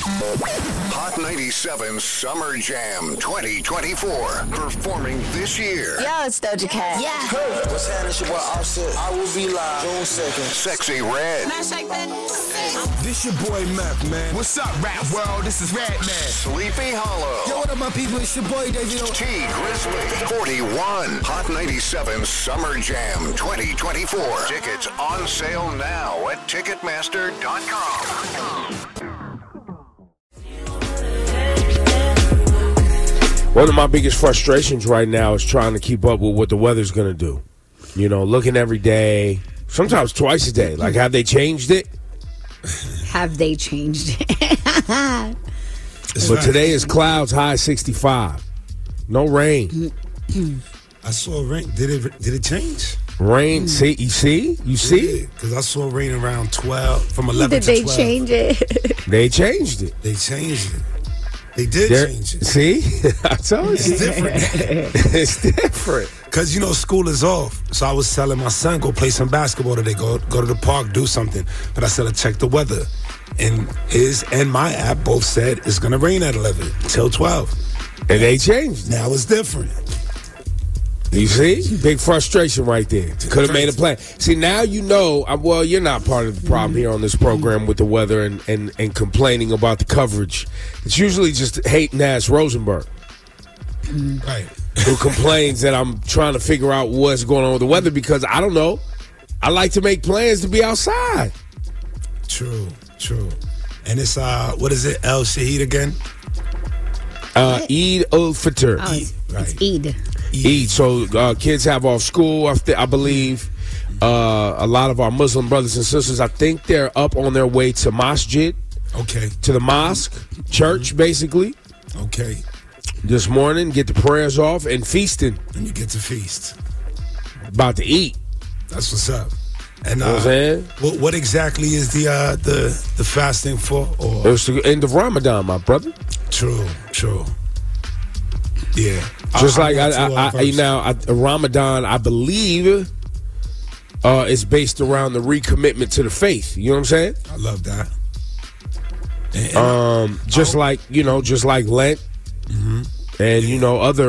Hot 97 Summer Jam 2024. Performing this year. Yo, it's Doja Cat. Yeah. Hey, what's happening? It's your boy Offset. I will be live June 2nd. Sexy Red. This your boy Mac, man. What's up, rap world? This is Red Man. Sleepy Hollow. Yo, what up, my people? It's your boy David. T Grizzly. 41. Hot 97 Summer Jam 2024. Tickets on sale now at Ticketmaster.com. One of my biggest frustrations right now is trying to keep up with what the weather's going to do. You know, looking every day, sometimes twice a day. Like, have they changed it? Have they changed it? But today is clouds, high 65. No rain. I saw rain. Did it change? Rain. See? You see? You see? Because I saw rain around 12, from 11 Did to they 12. change it? They changed it. They changed it. They did change it. See? I told you. It's different. It's different. Because, you know, school is off. So I was telling my son, go play some basketball today. Go to the park, do something. But I said, I check the weather. And his and my app both said it's going to rain at 11 till 12. And they changed it. Now it's different. You see? Big frustration right there. Could have made a plan. See, now you know, well, you're not part of the problem here on this program with the weather and complaining about the coverage. It's usually just hating ass Rosenberg. Right. Who complains that I'm trying to figure out what's going on with the weather because I don't know. I like to make plans to be outside. True. And it's, what is it, El Shahid again? Eid al-Fitr. Oh, it's Right. Eid. Eid. So kids have off school, I believe. A lot of our Muslim brothers and sisters, I think they're up on their way to masjid, Okay. to the mosque, church, basically, Okay. this morning, get the prayers off and feasting. And you get to feast. About to eat. That's what's up. And You know what I'm saying? what exactly is the fasting for? Or It's the end of Ramadan, my brother. True. Yeah. Just like verse. Ramadan, I believe, is based around the recommitment to the faith. You know what I'm saying? I love that. Just like Lent, and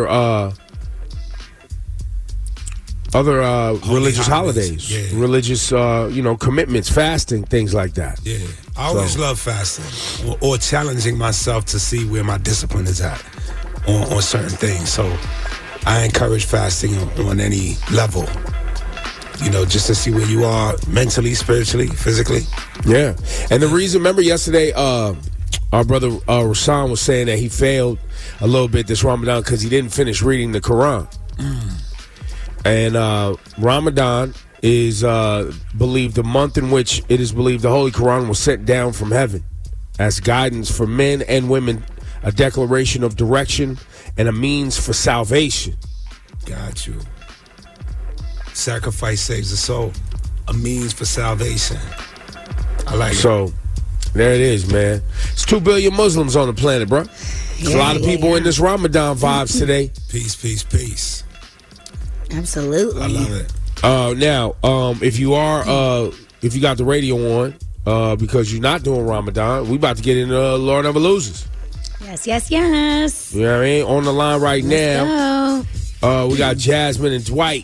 other religious holidays, Yeah. religious commitments, fasting, things like that. Yeah. I always love fasting or challenging myself to see where my discipline is at on certain things. So I encourage fasting on any level. You know, just to see where you are mentally, spiritually, physically. Yeah, and the reason, remember yesterday, our brother Rasan was saying that he failed a little bit this Ramadan because he didn't finish reading the Quran. And Ramadan is believed the month in which it is believed the Holy Quran was sent down from heaven as guidance for men and women, a declaration of direction, and a means for salvation. Got you. Sacrifice saves the soul. A means for salvation. I like it. So, there it is, man. It's 2 billion Muslims on the planet, bro. There's a lot of people in this Ramadan vibes today. Peace. Absolutely. I love it. Now, if you got the radio on, because you're not doing Ramadan, we about to get into Lord Never Loses. Yes. You know what I mean? On the line right now, we got Jasmine and Dwight.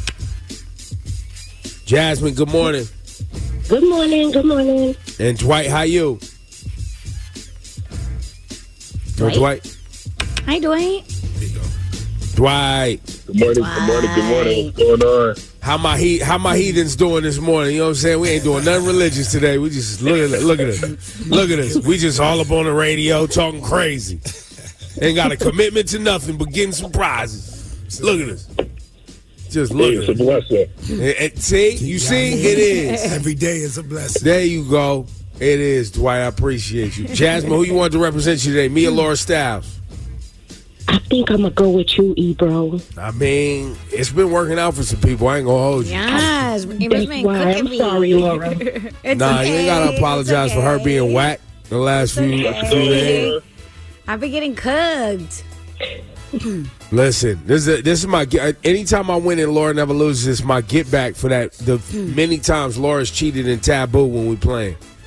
Jasmine, good morning. Good morning. And Dwight, how you? Yo, Dwight. Hi, Dwight. There you go. Dwight. Good morning. What's going on? How my heathens doing this morning? You know what I'm saying? We ain't doing nothing religious today. We just look at us. We just all up on the radio talking crazy. Ain't got a commitment to nothing but getting some prizes. Look at us. Just look It's a at blessing. it. See? You see? It is. Every day is a blessing. There you go. It is, Dwight. I appreciate you. Jasmine, who you want to represent you today? Me or Laura Styles? I think I'm going to go with you, Ebro. I mean, it's been working out for some people. I ain't going to hold you. Yes. Ebro's been why cooking I'm me. sorry, Laura. It's Nah, okay. you ain't got to apologize for her being whack the last few days. I've been getting cooked. Listen, this is my. Anytime I win and Laura Never Loses, it's my get back for that. The many times Laura's cheated in Taboo when we playing.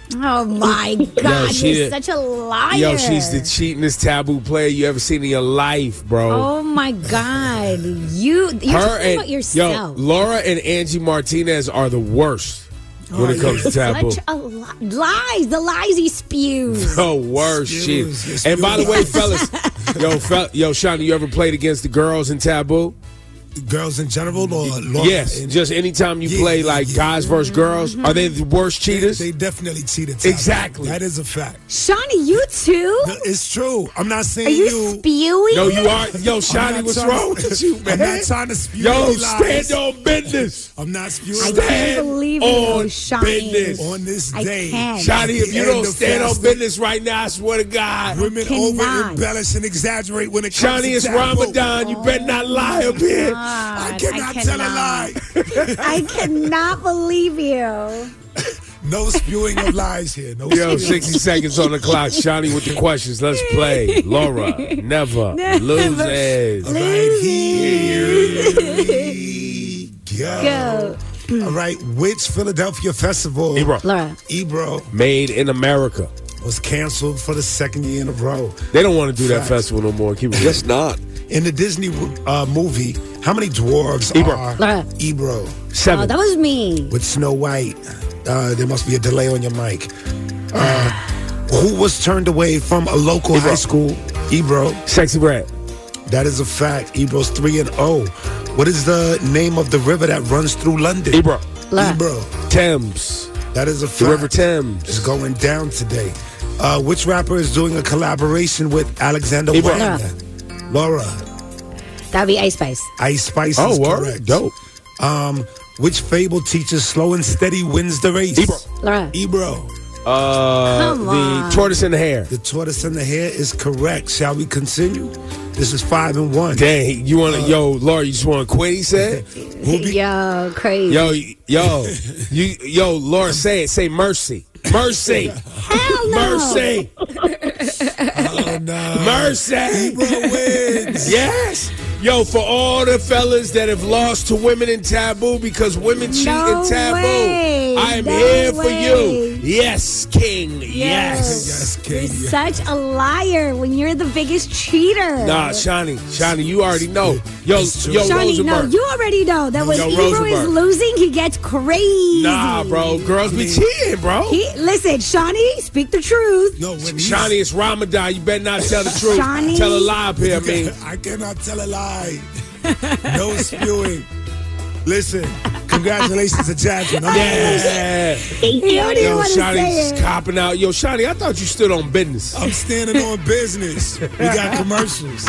Oh my God, she you're did- such a liar. Yo, she's the cheatingest taboo player you ever seen in your life, bro. Oh my God, you're talking about yourself. Laura and Angie Martinez are the worst when it comes to taboo. Such a lies, the lies he spews. The worst Spews, shit. And by the way, fellas, yo, Shawnee, you ever played against the girls in taboo? Girls in general, or Laura? Yes, just anytime you play like guys versus girls, are they the worst cheaters? They definitely cheated. Taboo. Exactly. That is a fact. Shawnee, you too? It's true. I'm not saying Are you spewing? No, you are. Yo, I'm Shawnee, not what's trying wrong to- with you, man? I'm not trying to spew Yo, any lies. stand on business. I'm not spewing I lies. can't believe on you, Shawnee. business. On this I day. can't. Shawnee, if you At the don't end of stand on fasting, business right now, I swear to God. Women cannot. over embellish and exaggerate when it comes Shawnee, to it's taboo. Ramadan. You better not lie up here. I cannot tell a lie. I cannot believe you. No spewing of lies here. No Yo, spewing. 60 seconds on the clock. Shawnee with the questions. Let's play. Laura, never loses. All right, here we go. All right, which Philadelphia festival Ebro. Laura. Ebro Made in America. was canceled for the second year in a row? They don't want to do that Facts. festival no more. Keep it Guess not. In the Disney movie, how many dwarves Ebro. are Laura. Ebro? Oh, 7. that was me. With Snow White. There must be a delay on your mic. Who was turned away from a local high school? Ebro. Sexy Red. That is a fact. Ebro's 3-0. What is the name of the river that runs through London? Ebro. Laura. Ebro. Thames. That is a fact. The River Thames. It's going down today. Which rapper is doing a collaboration with Alexander Ebro. Wagner? Laura. That'd be Ice Spice. Ice Spice Oh, is word. correct. Dope. Which fable teaches slow and steady wins the race? Ebro. Laura. Ebro. Come The on. Tortoise and the Hare. The tortoise and the hare is correct. Shall we continue? This is 5-1. Dang, you want to, yo, Laura, you just want to quit, he said? Yo, crazy. Yo, Laura, say it. Say mercy. Mercy. Hell no. Mercy. Oh, no. Mercy. Ebro wins. Yes. Yo, for all the fellas that have lost to women in taboo because women cheat No in taboo, way. I am No here for way. you. Yes, King. Yes. Yes, You're King. such a liar when you're the biggest cheater. Nah, Shawnee, you already know. Yo, It's true. Shawnee, no, Rosenberg. you already know that when Yo, Ebro is Rosenberg. losing, he gets crazy. Nah, bro. Girls be cheating, bro. Listen, Shawnee, speak the truth. No, when he's- Shawnee, it's Ramadan. You better not tell the truth. Shawnee. Tell a lie up here, I mean. I cannot tell a lie. No spewing. Listen, congratulations to Jasmine. Yeah. You don't even Yo, want to say Shawnee's it. copping out. Yo, Shawnee, I thought you stood on business. I'm standing on business. We got commercials.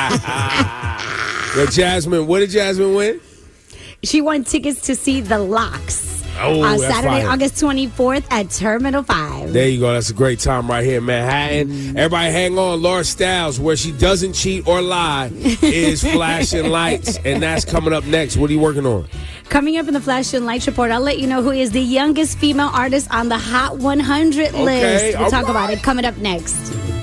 Yo, Jasmine, what did Jasmine win? She won tickets to see The Locks Oh, on that's Saturday, fire. August 24th at Terminal 5. There you go. That's a great time right here in Manhattan. Everybody hang on. Laura Styles, where she doesn't cheat or lie, is Flashing Lights. And that's coming up next. What are you working on? Coming up in the Flash and Lights report, I'll let you know who is the youngest female artist on the Hot 100 list. We'll all talk about right. it coming up next.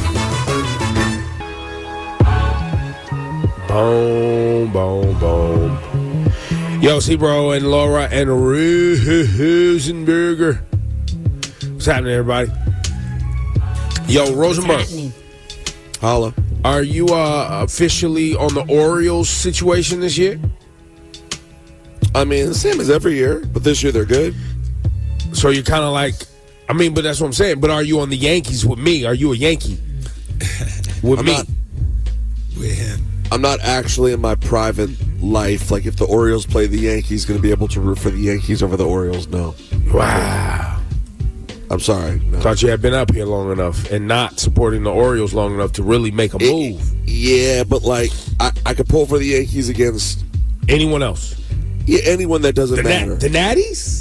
Boom, boom, boom. Yo, C-Bro and Laura and Rosenberger. What's happening, everybody? Yo, Rosenberg, Holla. are you officially on the Orioles situation this year? I mean, the same as every year, but this year they're good. So you're kind of like, I mean, but that's what I'm saying. But are you on the Yankees with me? Are you a Yankee with I'm me? not. With him. I'm not actually in my private life. Like, if the Orioles play the Yankees, going to be able to root for the Yankees over the Orioles? No. Wow. I'm sorry. No. Thought you had been up here long enough and not supporting the Orioles long enough to really make a move. Yeah, but, like, I could pull for the Yankees against Anyone else? anyone that doesn't matter. The Natties?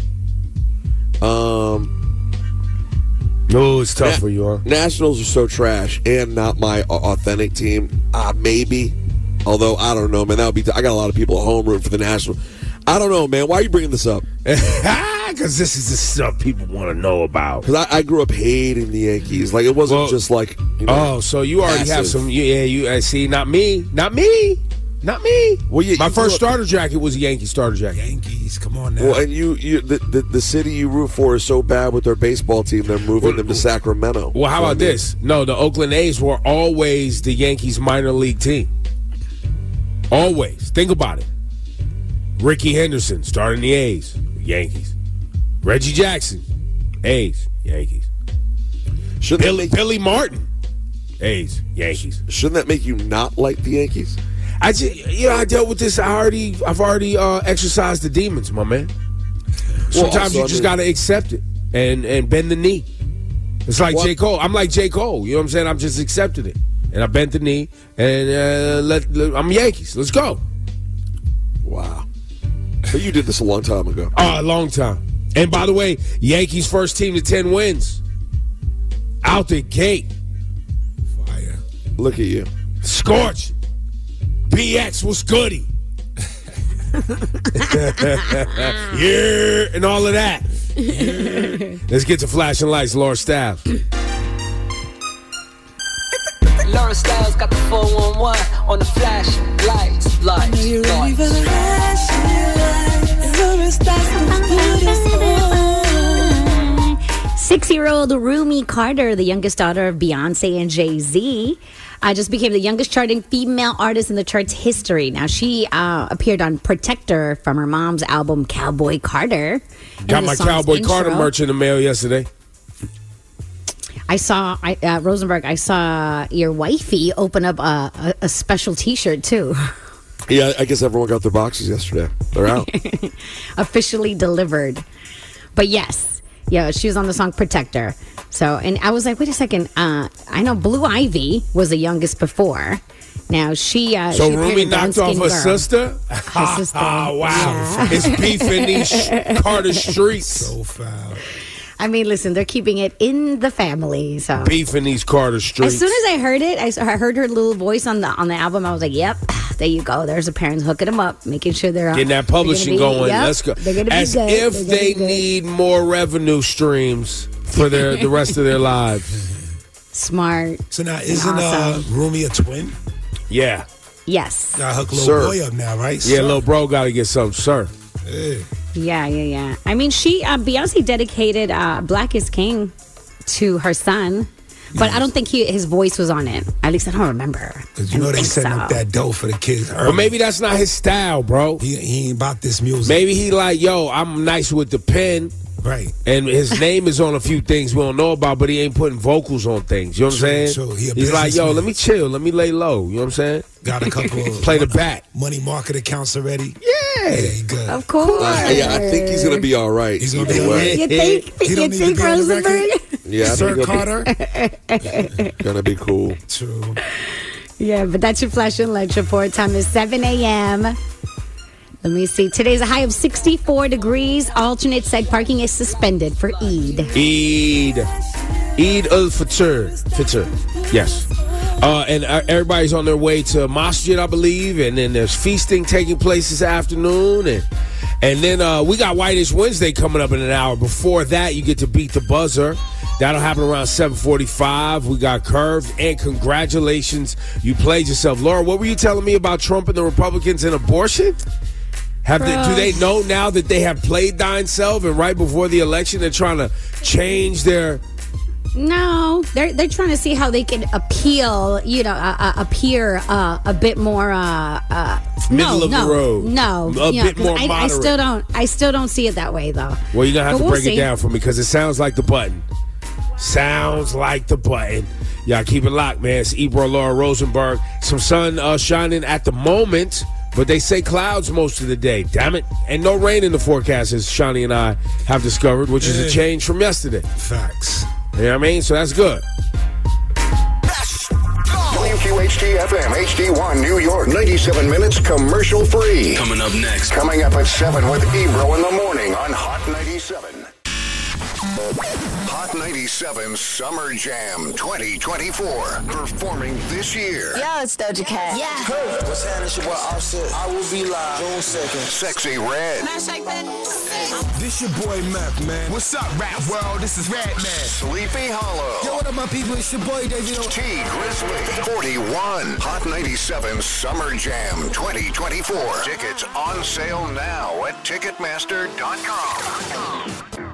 No, it's tough for you, huh? Nationals are so trash and not my authentic team. Maybe. Although, I don't know, man. That would be. I got a lot of people at home rooting for the Nationals. I don't know, man. Why are you bringing this up? Because this is the stuff people want to know about. Because I grew up hating the Yankees. Like, it wasn't Well, just like, you know, Oh, so you already have passive. some. Yeah, you see, not me. Not me. Not me. Well, my first starter jacket was a Yankee starter jacket. Yankees, come on now. Well, and the city you root for is so bad with their baseball team, they're moving them to Sacramento. Well, how about this? No, the Oakland A's were always the Yankees' minor league team. Always. Think about it. Ricky Henderson starting the A's, Yankees. Reggie Jackson, A's, Yankees. Billy Martin, A's, Yankees. Shouldn't that make you not like the Yankees? I dealt with this. I've already exercised the demons, my man. Sometimes you just gotta accept it and bend the knee. It's like J. Cole. I'm like J. Cole. You know what I'm saying? I'm just accepted it, and I bent the knee, and I'm Yankees. Let's go. Wow. But you did this a long time ago. Oh, a long time. And by the way, Yankees first team to 10 wins. Out the gate. Fire. Look at you. Scorch. BX was goody. Yeah, and all of that. Let's get to flashing lights, Laura Styles. Laura Styles got the 411 on the flashing lights. Are you ready for the flashing lights? Laura Styles. 6-year-old Rumi Carter, the youngest daughter of Beyonce and Jay-Z, just became the youngest charting female artist in the chart's history. Now, she appeared on Protector from her mom's album Cowboy Carter. Got my Cowboy Carter merch in the mail yesterday. I saw, Rosenberg, I saw your wifey open up a special T-shirt, too. Yeah, I guess everyone got their boxes yesterday. They're out. Officially delivered. But yes. Yeah, she was on the song Protector. So, and I was like, wait a second. I know Blue Ivy was the youngest before. Now, she So Rumi knocked off her sister? Her sister. Oh, wow. Yeah. It's beef in these Carter streets. So foul. I mean, listen, they're keeping it in the family. So beef in these Carter streets. As soon as I heard it, I heard her little voice on the album. I was like, yep, there you go. There's the parents hooking them up, making sure they're getting that publishing going. Yep, let's go. They're gonna be As good. if they need more revenue streams for the rest of their lives. Smart. So now, isn't awesome. Rumi a twin? Yeah. Yes. Got hook little boy up now, right? Yeah, Sir. little bro got to get something, sir. Hey. Yeah. I mean, Beyonce dedicated Black is King to her son, but I don't think his voice was on it. At least I don't remember. Because you know they setting up that dough for the kids early. But maybe that's not his style, bro. He ain't about this music. Maybe he like, yo, I'm nice with the pen. Right. And his name is on a few things we don't know about, but he ain't putting vocals on things. You know what I'm saying? True. He's like, yo, let me chill. Let me lay low. You know what I'm saying? Got a couple of play the back. Money market accounts already. Yeah. He good. Of course. Yeah, I think he's going to be all right. He's going to be all right. You think? He don't need to be on the record. Yeah, Sir Carter. Going to be cool. True. Yeah, but that's your flash and lunch report. Time is 7 a.m. Let me see. Today's a high of 64 degrees. Alternate side parking is suspended for Eid. Eid al-Fitr. Yes. And everybody's on their way to Masjid, I believe. And then there's feasting taking place this afternoon. And then we got Whitish Wednesday coming up in an hour. Before that, you get to beat the buzzer. That'll happen around 7:45. We got Curved. And congratulations, you played yourself. Laura, what were you telling me about Trump and the Republicans and abortion? Do they know now that they have played themselves and right before the election they're trying to change their... No, they're trying to see how they can appeal, appear a bit more middle of the road. No, a bit more moderate. I still don't see it that way though. Well, you're gonna have to break it down for me because it sounds like the button. Sounds like the button. Y'all keep it locked, man. It's Ebro, Laura Rosenberg. Some sun shining at the moment. But they say clouds most of the day. Damn it. And no rain in the forecast, as Shani and I have discovered, which is a change from yesterday. Facts. You know what I mean? So that's good. WQHT-FM, HD1, New York, 97 minutes commercial free. Coming up next. Coming up at 7 with Ebro in the morning on Hot 97. Hot Hot 97 Summer Jam 2024. Performing this year. Yo, it's Doja Cat. Yeah. Hey, what's happening? It's your boy Offset. I will be live June 2nd. Sexy Red. Can I shake that? This your boy Meth, man. What's up, rap world? This is Red Man. Sleepy Hollow. Yo, what up, my people? It's your boy David. T Grizzly. 41. Hot 97 Summer Jam 2024. Tickets on sale now at Ticketmaster.com.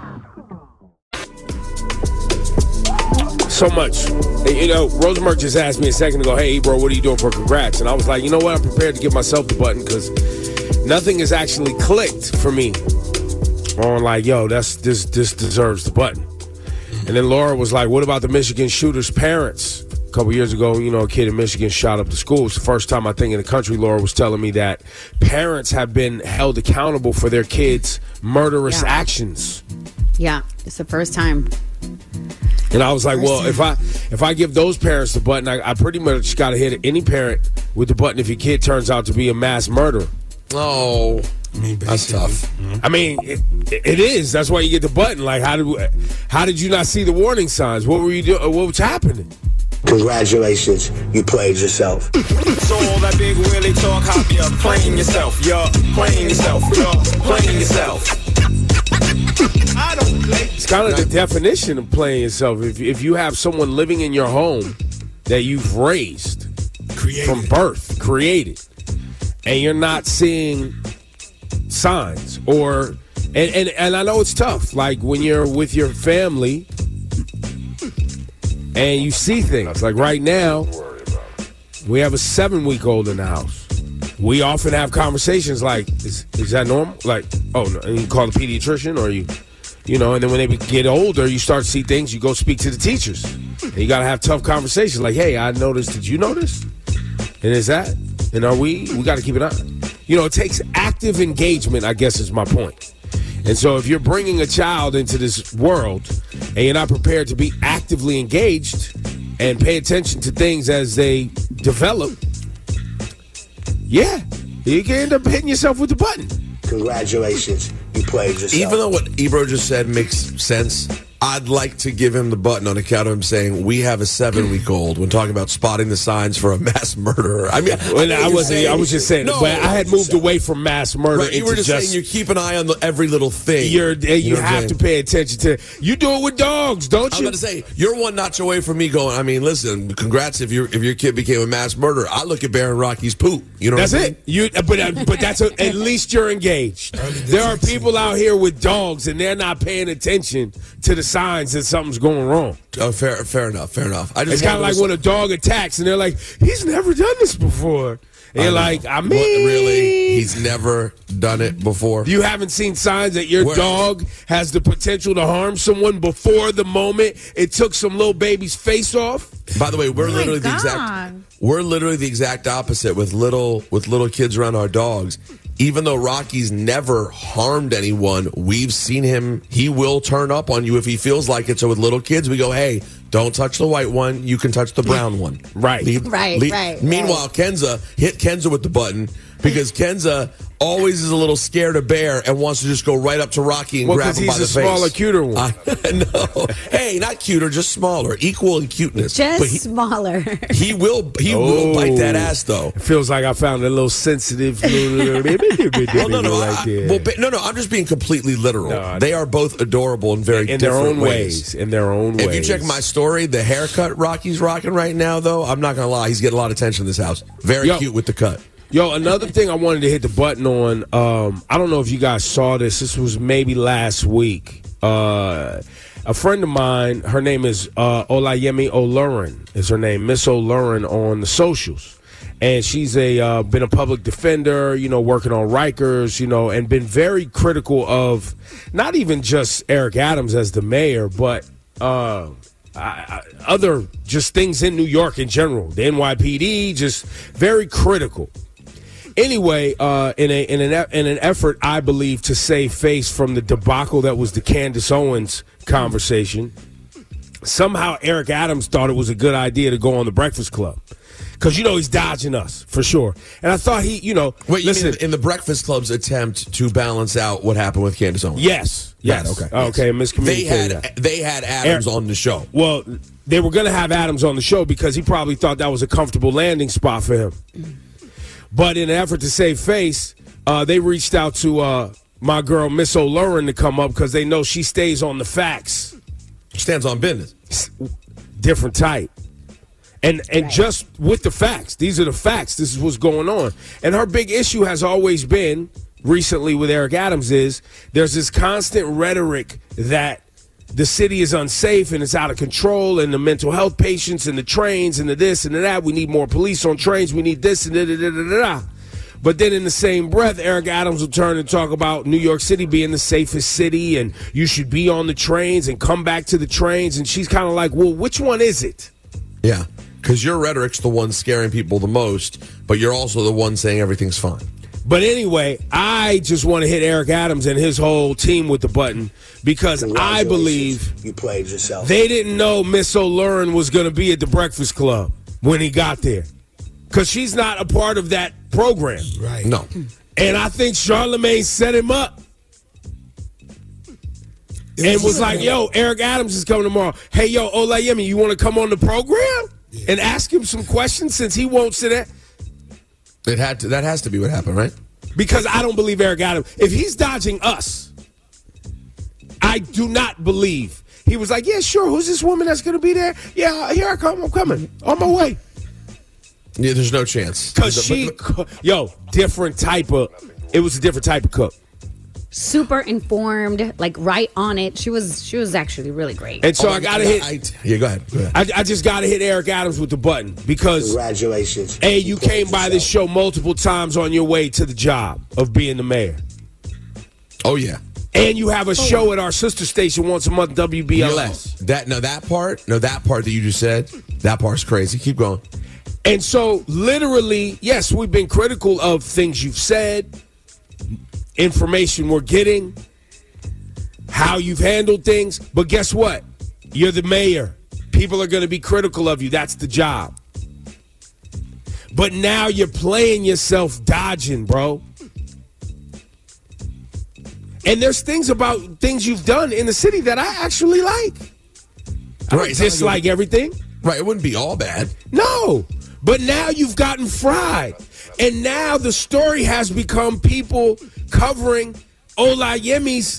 So much. You know, Rosenberg just asked me a second ago, hey, bro, what are you doing for congrats? And I was like, you know what? I'm prepared to give myself the button because nothing has actually clicked for me on like, yo, this deserves the button. And then Laura was like, what about the Michigan shooter's parents? A couple years ago, you know, a kid in Michigan shot up the school. It's the first time, I think, in the country, Laura was telling me that parents have been held accountable for their kids' murderous actions. Yeah, it's the first time. And I was like, well, if I give those parents the button, I pretty much got to hit any parent with the button if your kid turns out to be a mass murderer. Oh, I mean, that's tough. I mean, it is. That's why you get the button. Like, how did you not see the warning signs? What were you doing? What was happening? Congratulations, you played yourself. So all that big Willie talk, hop you playing yourself, you're playing yourself, you're playing yourself. I don't play. It's kind of the definition of playing yourself. If you have someone living in your home that you've raised from birth, created, and you're not seeing signs or and I know it's tough. Like when you're with your family and you see things. Like right now, we have a 7-week-old in the house. We often have conversations like, is that normal? Like, oh, no, and you call the pediatrician or you know, and then when they get older, you start to see things, you go speak to the teachers. And you got to have tough conversations like, hey, I noticed, did you notice? And is that? And we got to keep it on. You know, it takes active engagement, I guess is my point. And so if you're bringing a child into this world and you're not prepared to be actively engaged and pay attention to things as they develop, yeah, you can end up hitting yourself with the button. Congratulations, you played yourself. Even though what Ebro just said makes sense, I'd like to give him the button on account of him saying we have a 7-week-old when talking about spotting the signs for a mass murderer. I mean, I was just saying, but I had moved away from mass murder. Right, you were just saying you keep an eye on every little thing. You have to pay attention to. You do it with dogs, don't you? I was going to say you're one notch away from me going. I mean, listen, congrats if your kid became a mass murderer. I look at Baron Rocky's poop. You know, that's what I mean? it. But that's at least you're engaged. There are people out here with dogs and they're not paying attention to the signs that something's going wrong. Oh, fair enough. It's kind of like when a dog attacks and they're like, he's never done this before. And you're like, I mean, really? He's never done it before? You haven't seen signs that your dog has the potential to harm someone before the moment it took some little baby's face off? By the way, we're literally the exact opposite with little kids around our dogs. Even though Rocky's never harmed anyone, we've seen him. He will turn up on you if he feels like it. So with little kids, we go, hey, don't touch the white one. You can touch the brown one. Right. Meanwhile, Kenza hit Kenza with the button because Kenza always is a little scared of Bear and wants to just go right up to Rocky and grab him by the face. He's a smaller, cuter one. No. Hey, not cuter, just smaller. Equal in cuteness. Smaller. He will bite that ass, though. It feels like I found a little sensitive No, I'm just being completely literal. They are both adorable and very different ways. In their own ways. If you check my story, the haircut Rocky's rocking right now, though, I'm not going to lie, he's getting a lot of attention in this house. Very cute with the cut. Yo, another thing I wanted to hit the button on, I don't know if you guys saw this. This was maybe last week. A friend of mine, her name is Olayemi Olurin, is her name, Miss Olurin on the socials. And she's been a public defender, you know, working on Rikers, you know, and been very critical of not even just Eric Adams as the mayor, but other just things in New York in general. The NYPD, just very critical. Anyway, in an effort, I believe, to save face from the debacle that was the Candace Owens conversation, somehow Eric Adams thought it was a good idea to go on the Breakfast Club. Because, he's dodging us, for sure. And I thought Wait, listen. you mean in the Breakfast Club's attempt to balance out what happened with Candace Owens? Yes. Right, okay, miscommunicated. They had Adams on the show. Well, they were going to have Adams on the show because he probably thought that was a comfortable landing spot for him. But in an effort to save face, they reached out to my girl, Miss O'Lurin, to come up because they know she stays on the facts. Stands on business. Different type. And just with the facts, these are the facts. This is what's going on. And her big issue has always been, recently with Eric Adams, is there's this constant rhetoric that the city is unsafe and it's out of control, and the mental health patients and the trains and the this and the that. We need more police on trains. We need this and da-da-da-da-da. But then in the same breath, Eric Adams will turn and talk about New York City being the safest city and you should be on the trains and come back to the trains. And she's kind of like, well, which one is it? Yeah, because your rhetoric's the one scaring people the most, but you're also the one saying everything's fine. But anyway, I just want to hit Eric Adams and his whole team with the button because I believe you played yourself. They didn't know Miss O'Lurin was going to be at the Breakfast Club when he got there because she's not a part of that program. Right. No. And I think Charlamagne set him up and was like, yo, Eric Adams is coming tomorrow. Hey, yo, Olayemi, you want to come on the program and ask him some questions since he won't sit there? That has to be what happened, right? Because I don't believe Eric Adams. If he's dodging us, I do not believe. He was like, yeah, sure. Who's this woman that's going to be there? Yeah, here I come. I'm coming. On my way. Yeah, there's no chance. Because different type of, it was a different type of cook. Super informed, like right on it. She was actually really great. And so I got to hit. Go ahead. I just got to hit Eric Adams with the button because. Congratulations. A, you came by this show multiple times on your way to the job of being the mayor. Oh, yeah. And you have a show at our sister station once a month, WBLS. That part that you just said, that part's crazy. Keep going. And so, literally, yes, we've been critical of things you've said, information we're getting, how you've handled things. But guess what? You're the mayor. People are going to be critical of you. That's the job. But now you're playing yourself dodging, bro. And there's things about things you've done in the city that I actually like. I don't dislike everything. Right, it wouldn't be all bad. No. But now you've gotten fried. And now the story has become people covering Olayemi's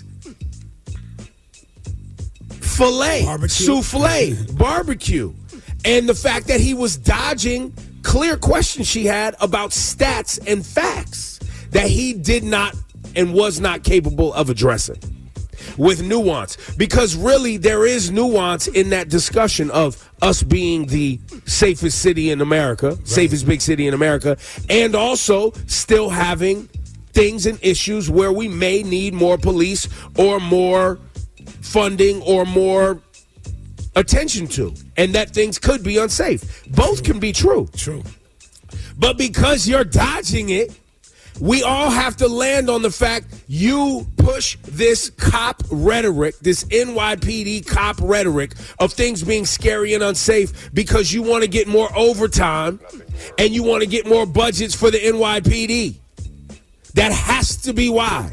souffle, barbecue. And the fact that he was dodging clear questions she had about stats and facts that he did not and was not capable of addressing with nuance. Because really, there is nuance in that discussion of us being the safest city in America, safest big city in America, and also still having things and issues where we may need more police or more funding or more attention to, and that things could be unsafe. Both can be true. True. But because you're dodging it, we all have to land on the fact you push this cop rhetoric, this NYPD cop rhetoric of things being scary and unsafe because you want to get more overtime and you want to get more budgets for the NYPD. That has to be why.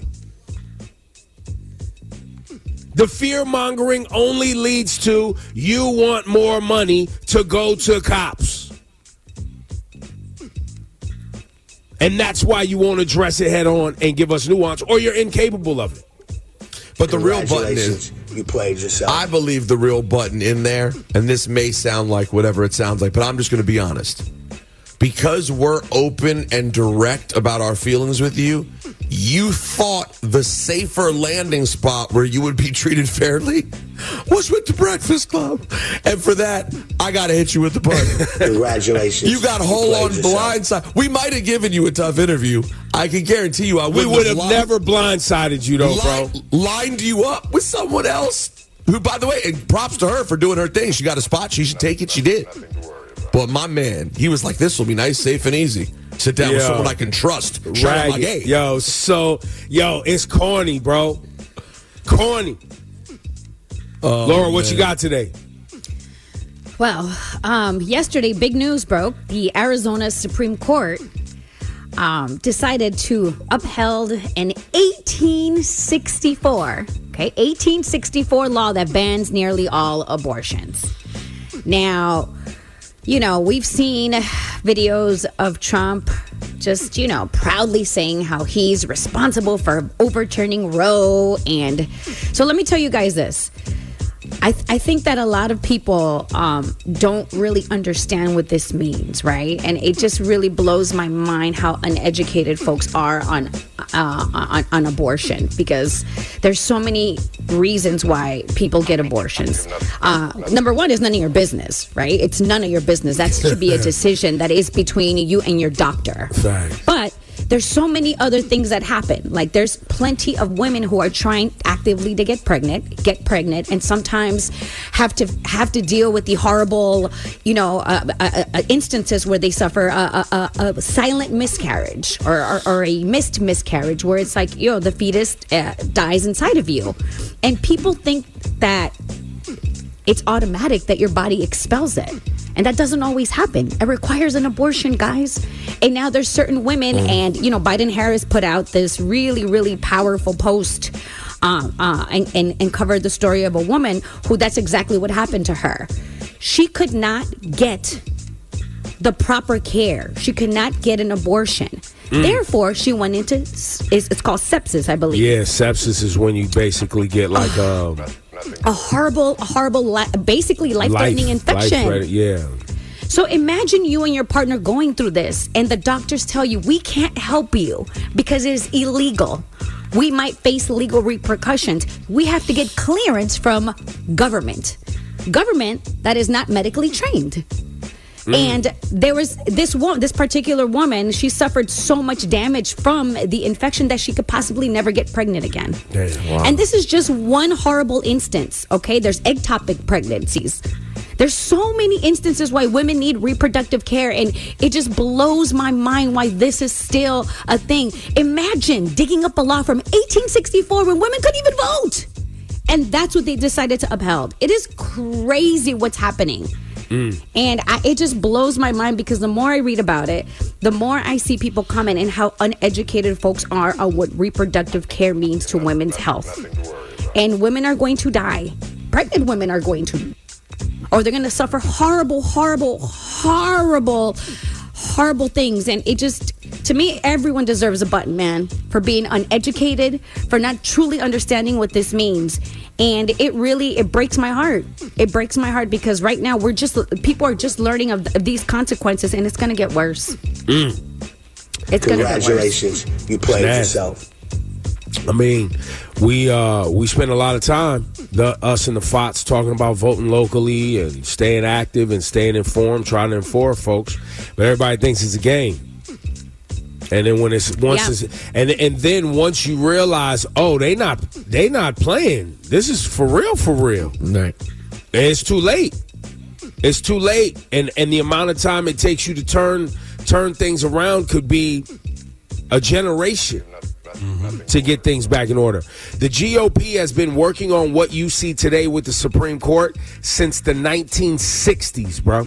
The fear-mongering only leads to you want more money to go to cops. And that's why you won't address it head on and give us nuance, or you're incapable of it. But the real button is, you played yourself. I believe the real button in there, and this may sound like whatever it sounds like, but I'm just going to be honest. Because we're open and direct about our feelings with you, you thought the safer landing spot where you would be treated fairly was with the Breakfast Club. And for that, I got to hit you with the button. Congratulations. You got whole on blindside. We might have given you a tough interview. I can guarantee you we would have never blindsided you, though, bro. Lined you up with someone else who, by the way, and props to her for doing her thing. She got a spot. She should take it. She did. But my man, he was like, this will be nice, safe, and easy. Sit down with someone I can trust. Right. Like, hey. It's corny, bro. Corny. Laura, what you got today? Well, yesterday, big news broke. The Arizona Supreme Court decided to upheld an 1864 law that bans nearly all abortions. Now, we've seen videos of Trump just, proudly saying how he's responsible for overturning Roe. And so let me tell you guys this. I think that a lot of people don't really understand what this means, right? And it just really blows my mind how uneducated folks are on abortion, because there's so many reasons why people get abortions. Number one is none of your business, right? It's none of your business. That should be a decision that is between you and your doctor. Right. But there's so many other things that happen. Like, there's plenty of women who are trying actively to get pregnant, and sometimes have to deal with the horrible, instances where they suffer a silent miscarriage or a missed miscarriage, where it's like, the fetus dies inside of you, and people think that it's automatic that your body expels it. And that doesn't always happen. It requires an abortion, guys. And now there's certain women, and, Biden-Harris put out this really, really powerful post and covered the story of a woman who that's exactly what happened to her. She could not get the proper care. She could not get an abortion. Therefore, she went into, it's called sepsis, I believe. Yeah, sepsis is when you basically get like a horrible, basically life-threatening infection. Yeah. So imagine you and your partner going through this, and the doctors tell you, we can't help you because it is illegal. We might face legal repercussions. We have to get clearance from government that is not medically trained. And there was this particular woman, she suffered so much damage from the infection that she could possibly never get pregnant again. Wow. And this is just one horrible instance, okay? There's ectopic pregnancies. There's so many instances why women need reproductive care, and it just blows my mind why this is still a thing. Imagine digging up a law from 1864 when women couldn't even vote. And that's what they decided to uphold. It is crazy what's happening. And it just blows my mind, because the more I read about it, the more I see people comment and how uneducated folks are on what reproductive care means to women's health. And women are going to die. Pregnant women are going to, or they're going to suffer horrible things. And it just, to me, everyone deserves a button, man, for being uneducated, for not truly understanding what this means. And it breaks my heart. It breaks my heart, because right now people are just learning of these consequences, and it's going to get worse. It's going to get worse. Congratulations, you played yourself. I mean, we spend a lot of time, us and the FOTS, talking about voting locally and staying active and staying informed, trying to inform folks. But everybody thinks it's a game. And then then once you realize, they not playing. This is for real. Right. And it's too late. It's too late. And the amount of time it takes you to turn things around could be a generation to get things back in order. The GOP has been working on what you see today with the Supreme Court since the 1960s, bro.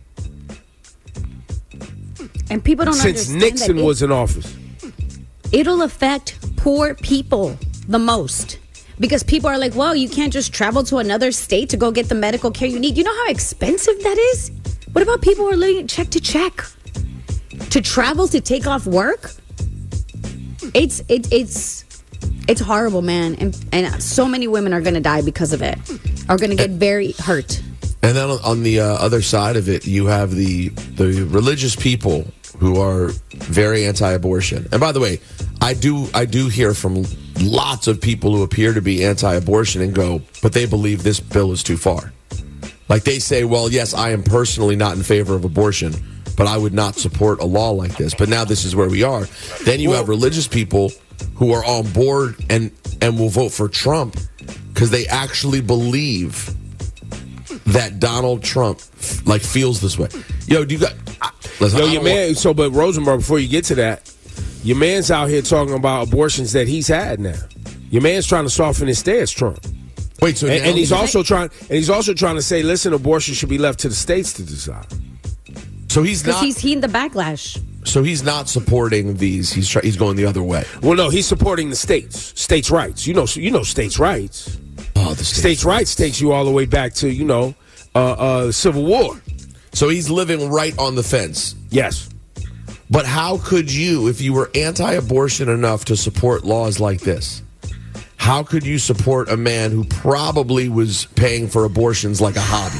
And people don't understand since Nixon was in office. It'll affect poor people the most, because people are like, well, you can't just travel to another state to go get the medical care you need. You know how expensive that is? What about people who are living check to check? To travel, to take off work? It's horrible, man. And so many women are going to die because of it, are going to get very hurt. And then on the other side of it, you have the religious people who are very anti-abortion. And by the way, I do hear from lots of people who appear to be anti-abortion and go, but they believe this bill is too far. Like, they say, well, yes, I am personally not in favor of abortion, but I would not support a law like this. But now this is where we are. Then you have religious people who are on board and will vote for Trump because they actually believe that Donald Trump feels this way. Yo, do you got? Listen, your man. So, but Rosenberg, before you get to that, your man's out here talking about abortions that he's had now. Your man's trying to soften his stance, Trump. Wait, so and he's also trying to say, listen, abortion should be left to the states to decide. So he's Because not. he's heeding the backlash. So he's not supporting these. He's going the other way. Well, no, he's supporting the states' rights. You know, states' rights. Oh, the states' rights takes you all the way back to the Civil War. So he's living right on the fence. Yes. But how could you, if you were anti-abortion enough to support laws like this, how could you support a man who probably was paying for abortions like a hobby?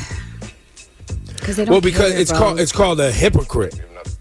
Because it's called a hypocrite.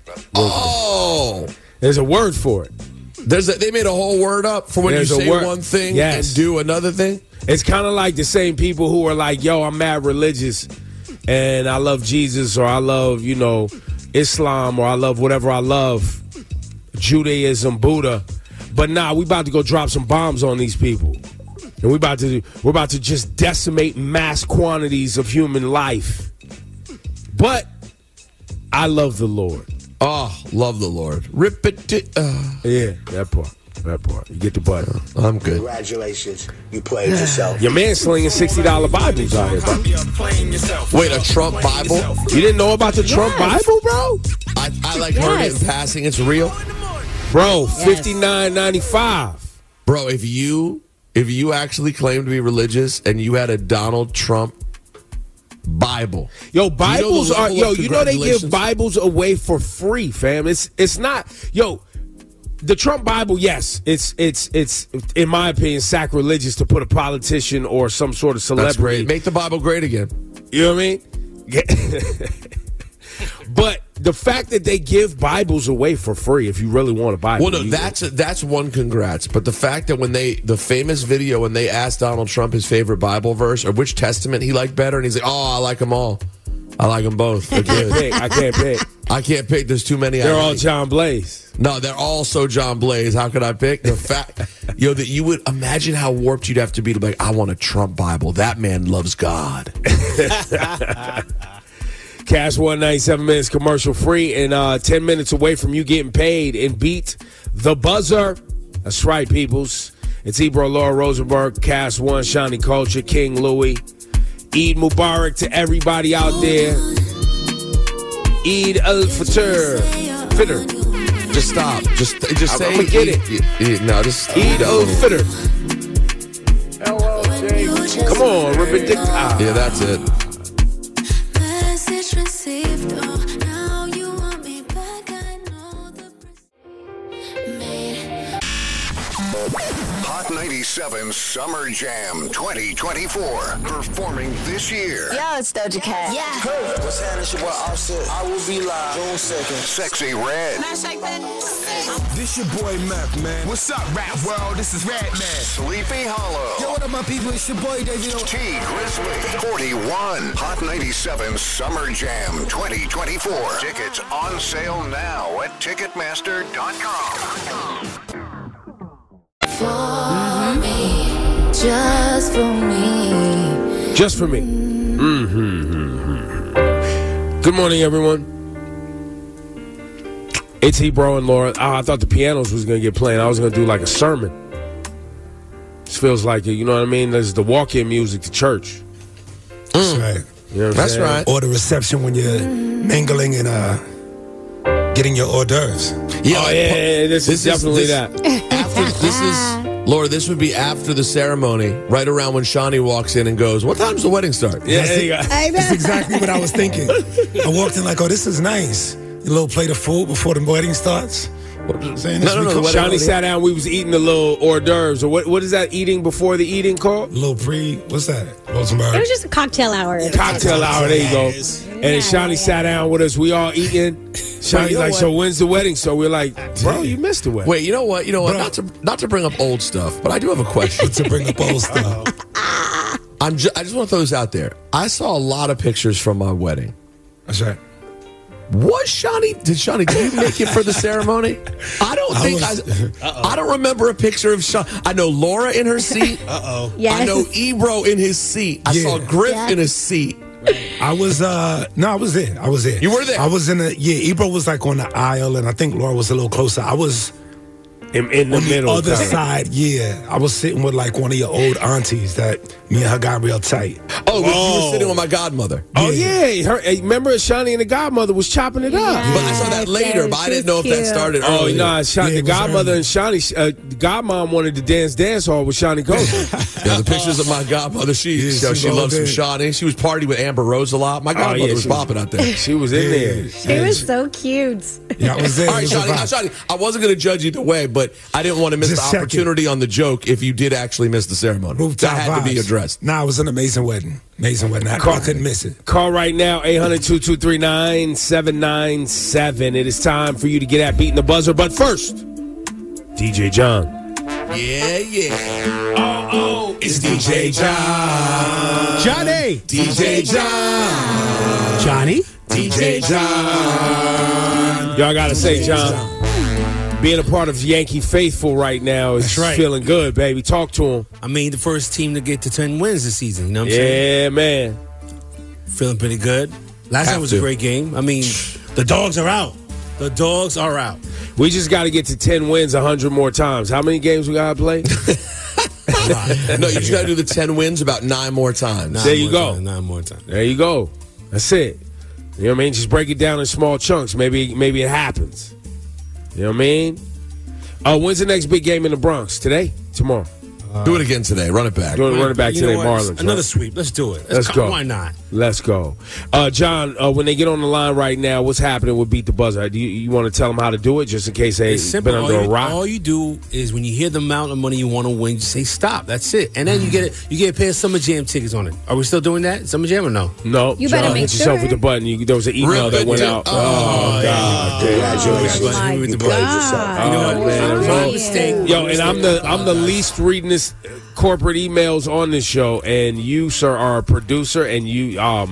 Oh, there's a word for it. They made a whole word up for when you say one thing and do another thing. It's kind of like the same people who are like, "Yo, I'm mad religious, and I love Jesus, or I love Islam, or I love whatever I love, Judaism, Buddha." But we about to go drop some bombs on these people, and we're about to just decimate mass quantities of human life. But I love the Lord. Oh, love the Lord. Rip it. Yeah, that part. You get the button. I'm good. Congratulations. You played yourself. Your man slinging $60 Bibles out here, bro. Wait, a Trump Bible? You didn't know about the Trump Bible, bro? I heard it in passing. It's real. Bro, $59.95. Bro, if you actually claim to be religious and you had a Donald Trump Bible. Yo, Bibles are they give Bibles away for free, fam. It's not the Trump Bible, yes, it's in my opinion sacrilegious to put a politician or some sort of celebrity. That's great. Make the Bible great again. You know what I mean? But the fact that they give Bibles away for free, if you really want a Bible. Well, no, that's one congrats. But the fact that when the famous video when they asked Donald Trump his favorite Bible verse or which testament he liked better, and he's like, "Oh, I like them all. I like them both. I can't pick. I can't pick. There's too many. They're all John Blaze. No, they're all so John Blaze. How could I pick? The fact, that you would imagine how warped you'd have to be to be like, I want a Trump Bible. That man loves God. Cash 197 minutes commercial free and 10 minutes away from you getting paid and beat the buzzer. That's right, peoples. It's Ebro, Laura Rosenberg, Cash One, Shawnee Culture, King Louie. Eid Mubarak to everybody out there. Eid al-Fitr. Just stop. Just say. I'm gonna get it. No, just Eid al-Fitr. Come on, ridiculous. Yeah, that's it. Hot 97 Summer Jam 2024. Performing this year. Yo, it's Doja Cat. Yeah. Hey, what's happening? It's your boy Offset. I will be live June 2nd. Sexy Red. Can I shake that? This your boy Mac, man. What's up, rap world? This is Red Man. Sleepy Hollow. Yo, what up, my people? It's your boy David. T Grizzly. 41. Hot 97 Summer Jam 2024. Tickets on sale now at Ticketmaster.com. For me, just for me. Just for me. Good morning, everyone. It's Ebro and Laura. I thought the pianos was going to get playing. I was going to do like a sermon. This feels like, you know what I mean? There's the walk-in music to church. That's right. You know what I'm saying? Or the reception when you're mingling and getting your hors d'oeuvres. Yeah, this is definitely that. Laura, this would be after the ceremony, right around when Shawnee walks in and goes, "What time's the wedding start?" Yeah, there you go. That's exactly what I was thinking. I walked in like, oh, this is nice. A little plate of food before the wedding starts. No. Shawnee sat down. We was eating the little hors d'oeuvres. Or what is that eating before the eating called? A little what's that? Rosenberg. It was just a cocktail hour. Cocktail hour, there you go. And then Shawnee sat down with us. We all eating. Shawnee's like, so when's the wedding? So we're like, bro, you missed the wedding. Wait, you know what? Not to bring up old stuff, but I do have a question. To bring up old stuff. I just want to throw this out there. I saw a lot of pictures from my wedding. That's right. Did Shawnee, did you make it for the ceremony? I don't remember a picture of Shawnee. I know Laura in her seat. Yes. I know Ebro in his seat. I saw Griff in his seat. I was there. I was there. You were there? I was in Ebro was like on the aisle, and I think Laura was a little closer. I was In the on middle, the other kinda. side, yeah. I was sitting with like one of your old aunties that me and her got real tight. Oh, you were sitting with my godmother. Oh yeah, remember Shani and the godmother was chopping it up. But I saw that later, but I didn't know if that started Oh earlier. no, the godmother and Shani, the godmom wanted to dance hall with Shani Coulter. Yeah, the pictures of my godmother, she loves some Shani. She was partying with Amber Rose a lot. My godmother was popping out there. She was in there. She was so cute. Yeah, I was there. All right, Shani, I wasn't going to judge either way, but I didn't want to miss Just the opportunity on the joke if you did actually miss the ceremony. Rooftop that had to be vibes. addressed. Nah, it was an amazing wedding. Amazing wedding. I couldn't miss it. Call right now, 800-223-9797. It is time for you to get at Beating the Buzzer. But first, DJ John. Yeah. Oh, it's DJ John. Johnny. DJ John. Johnny. DJ John. Y'all got to say, John, being a part of Yankee Faithful right now is feeling good, baby. Talk to him. I mean, the first team to get to 10 wins this season. You know what I'm saying? Yeah, man. Feeling pretty good. Last night was a great game. I mean, the dogs are out. The dogs are out. We just got to get to 10 wins 100 more times. How many games we got to play? No, you just got to do the 10 wins about 9 more times. There you go. 9 more times. There you go. That's it. You know what I mean? Just break it down in small chunks. Maybe it happens. You know what I mean? When's the next big game in the Bronx? Today? Tomorrow? Do it again today. Run it back. Run it back You today, know what? Marlins. Another right? sweep. Let's do it. Let's go. Why not? Let's go. John, when they get on the line right now, what's happening with Beat the Buzzer? Do you want to tell them how to do it just in case they've been under a rock? All you do is when you hear the amount of money you want to win, you say stop. That's it. And then you get a pair of Summer Jam tickets on it. Are we still doing that? Summer Jam or no? No. You John, better make hit yourself sure. with the button. There was an email that went out. Oh, God. Congratulations. my You God. played yourself. Oh, man. It was My all- mistake. Yo, and I'm the least reading this corporate emails on this show, and you, sir, are a producer, and you are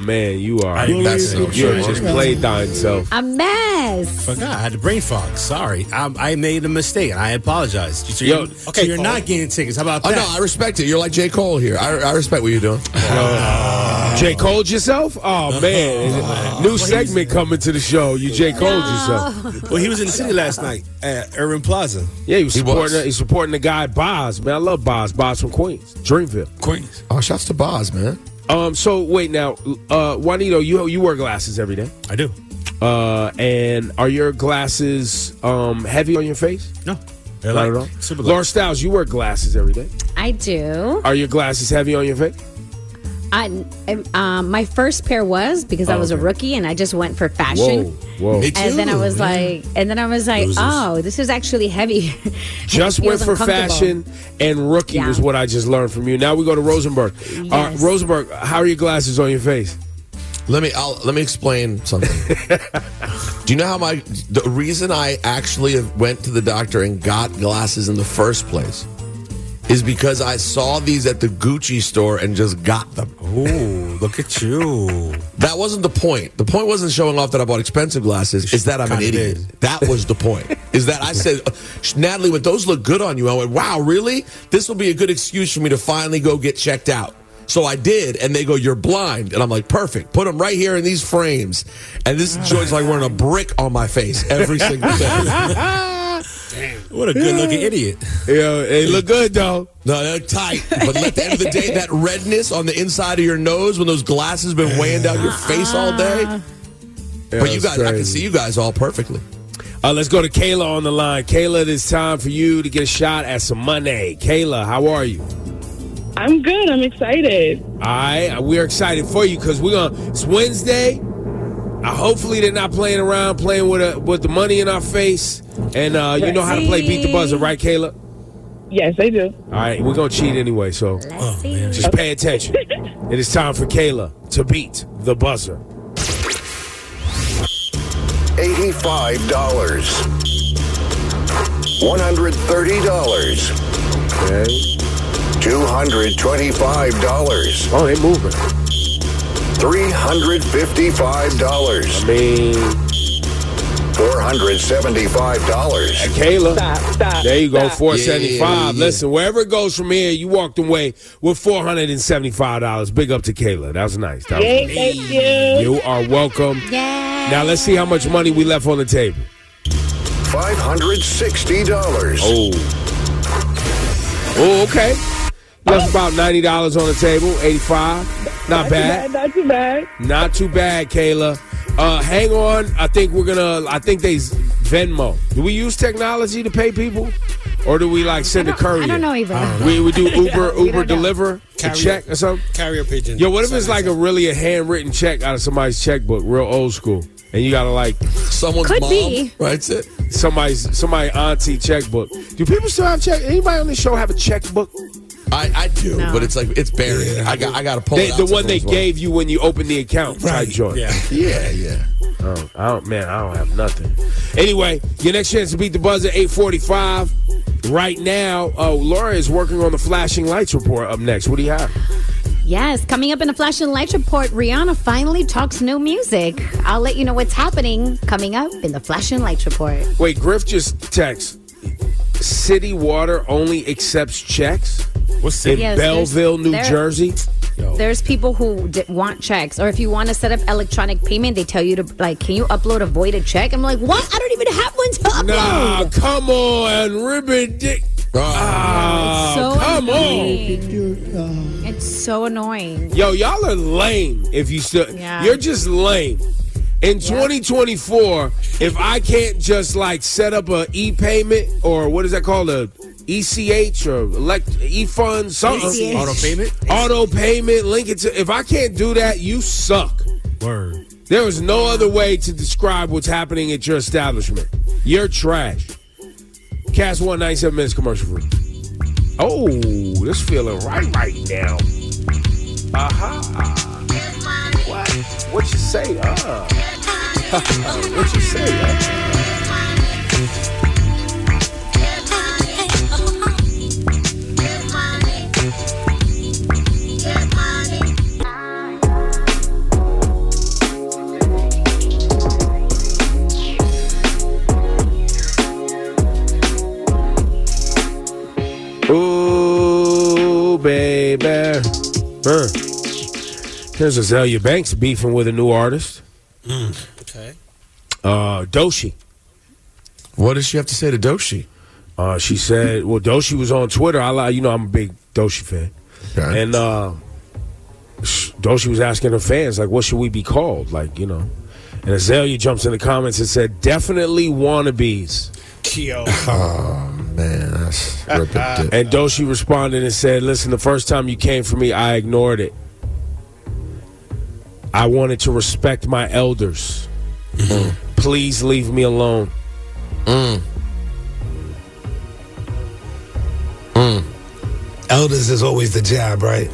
just played dying self. A mess. Forgot. I had the brain fog. Sorry. I made a mistake, and I apologize. So Yo, you're not getting tickets. How about Oh, that? no, I respect it. You're like J. Cole here. I respect what you're doing. J. Cole'd yourself? Oh, man. New segment coming to the show. You J. Cole'd yourself. Well, he was in the city last night at Irving Plaza. Yeah, he was supporting the guy Boz. Man, I love Boz. Boz from Queens. Dreamville. Queens. Oh, shouts to Boz, man. So wait now, Juanito, you wear glasses every day. I do. And are your glasses heavy on your face? No. Not at all. Super Laura Styles, you wear glasses every day. I do. Are your glasses heavy on your face? My first pair was because I was a rookie and I just went for fashion. Whoa. Me too. And then I was like, oh, this is actually heavy. Just It went feels for uncomfortable. fashion and rookie Yeah. was what I just learned from you. Now we go to Rosenberg. Yes. Rosenberg, how are your glasses on your face? Let me explain something. Do you know how the reason I actually went to the doctor and got glasses in the first place is because I saw these at the Gucci store and just got them. Ooh, look at you. That wasn't the point. The point wasn't showing off that I bought expensive glasses. It's that I'm an Kinda idiot. did. That was the point. Is that I said, Natalie, but those look good on you. I went, wow, really? This will be a good excuse for me to finally go get checked out. So I did, and they go, you're blind. And I'm like, perfect. Put them right here in these frames. And this joint's like wearing a brick on my face every single day. What a good-looking idiot. Yeah, they look good though. No, they're tight. But at the end of the day, that redness on the inside of your nose when those glasses been weighing down your face all day. But you guys, I can see you guys all perfectly. Let's go to Kayla on the line. Kayla, it is time for you to get a shot at some money. Kayla, how are you? I'm good. I'm excited. All right, we're excited for you because it's Wednesday. Hopefully they're not playing around, playing with the money in our face. And you know how to play Beat the Buzzer, right, Kayla? Yes, I do. All right, we're going to cheat anyway, so just pay attention. It is time for Kayla to beat the buzzer. $85. $130. Okay. $225. Oh, they moving. $355. I mean, $475. Kayla. Stop. There you go, Stop. $475. Yeah. Listen, wherever it goes from here, you walked away with $475. Big up to Kayla. That was nice. That was Yay, nice. thank you. You are welcome. Yeah. Now let's see how much money we left on the table. $560. Oh, okay. Left about $90 on the table. $85. Not bad. Not too bad. Not too bad, Kayla. Hang on. I think they Venmo. Do we use technology to pay people? Or do we send a courier? I don't know even. We do Uber deliver a check or something? Carrier pigeon. Yo, what if it's a handwritten check out of somebody's checkbook, real old school, and you gotta someone's Could mom be. writes it? somebody auntie checkbook. Do people still have check? Anybody on this show have a checkbook? I do, No. but it's it's buried. Yeah, I got to pull it out. The one they gave you when you opened the account, type joint. Yeah. Yeah. Oh, I don't have nothing. Anyway, your next chance to beat the buzzer, 8:45. Right now, Laura is working on the flashing lights report. Up next, what do you have? Yes, coming up in the Flash and Lights report, Rihanna finally talks new music. I'll let you know what's happening coming up in the Flash and Lights report. Wait, Griff just text. City Water only accepts checks What's in Yes, Belleville, New Jersey. There's people who want checks, or if you want to set up electronic payment, they tell you to can you upload a voided check? I'm like, what? I don't even have one to upload. Nah, come on, ribbon dick. So come annoying. It's so annoying. Yo, y'all are lame. If you still, Yeah. you're just lame. In 2024, if I can't just set up a e-payment or what is that called, a ECH or e-fund, something, auto payment, link it to. If I can't do that, you suck. Word. There is no other way to describe what's happening at your establishment. You're trash. Cast 197 minutes commercial free. Oh, this feeling right now. What you say? What you say? Ooh, baby. There's Azalea Banks beefing with a new artist. Okay. Doshi. What does she have to say to Doshi? She said, well, Doshi was on Twitter. I'm a big Doshi fan. Okay. And Doshi was asking her fans, what should we be called? And Azalea jumps in the comments and said, definitely wannabes. Yo. Oh, man. That's ripping. And Doshi responded and said, listen, the first time you came for me, I ignored it. I wanted to respect my elders. Mm-hmm. Please leave me alone. Elders is always the jab, right?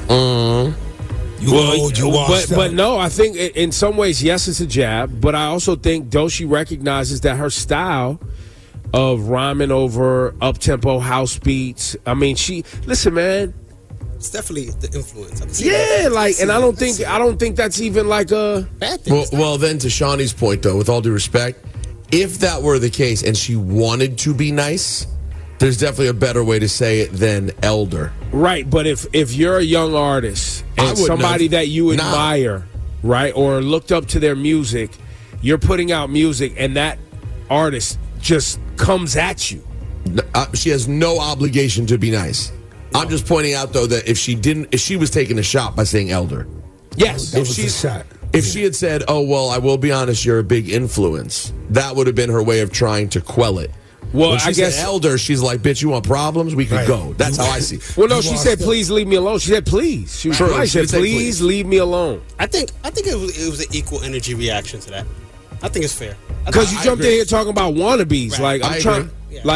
You old, you washed but up. no, I think in some ways, yes, it's a jab. But I also think Doshi recognizes that her style of rhyming over up-tempo house beats. I mean, listen, man. It's definitely the influence. And I don't think that's even a bad thing. Well, then to Shawnee's point, though, with all due respect, if that were the case and she wanted to be nice, there's definitely a better way to say it than elder. Right, but if you're a young artist and somebody that you admire, right, or looked up to their music, you're putting out music and that artist just comes at you. She has no obligation to be nice. I'm just pointing out, though, that if she was taking a shot by saying elder. Yes. That was a shot. If she had said, oh, well, I will be honest, you're a big influence, that would have been her way of trying to quell it. Well, when she said elder, she's like, bitch, you want problems? We could go. That's how I see it. Well, no, she said, please leave me alone. She said, please. She was right. She said, please leave me alone. I think it was an equal energy reaction to that. I think it's fair. Because you jumped in here talking about wannabes. Right. I'm trying,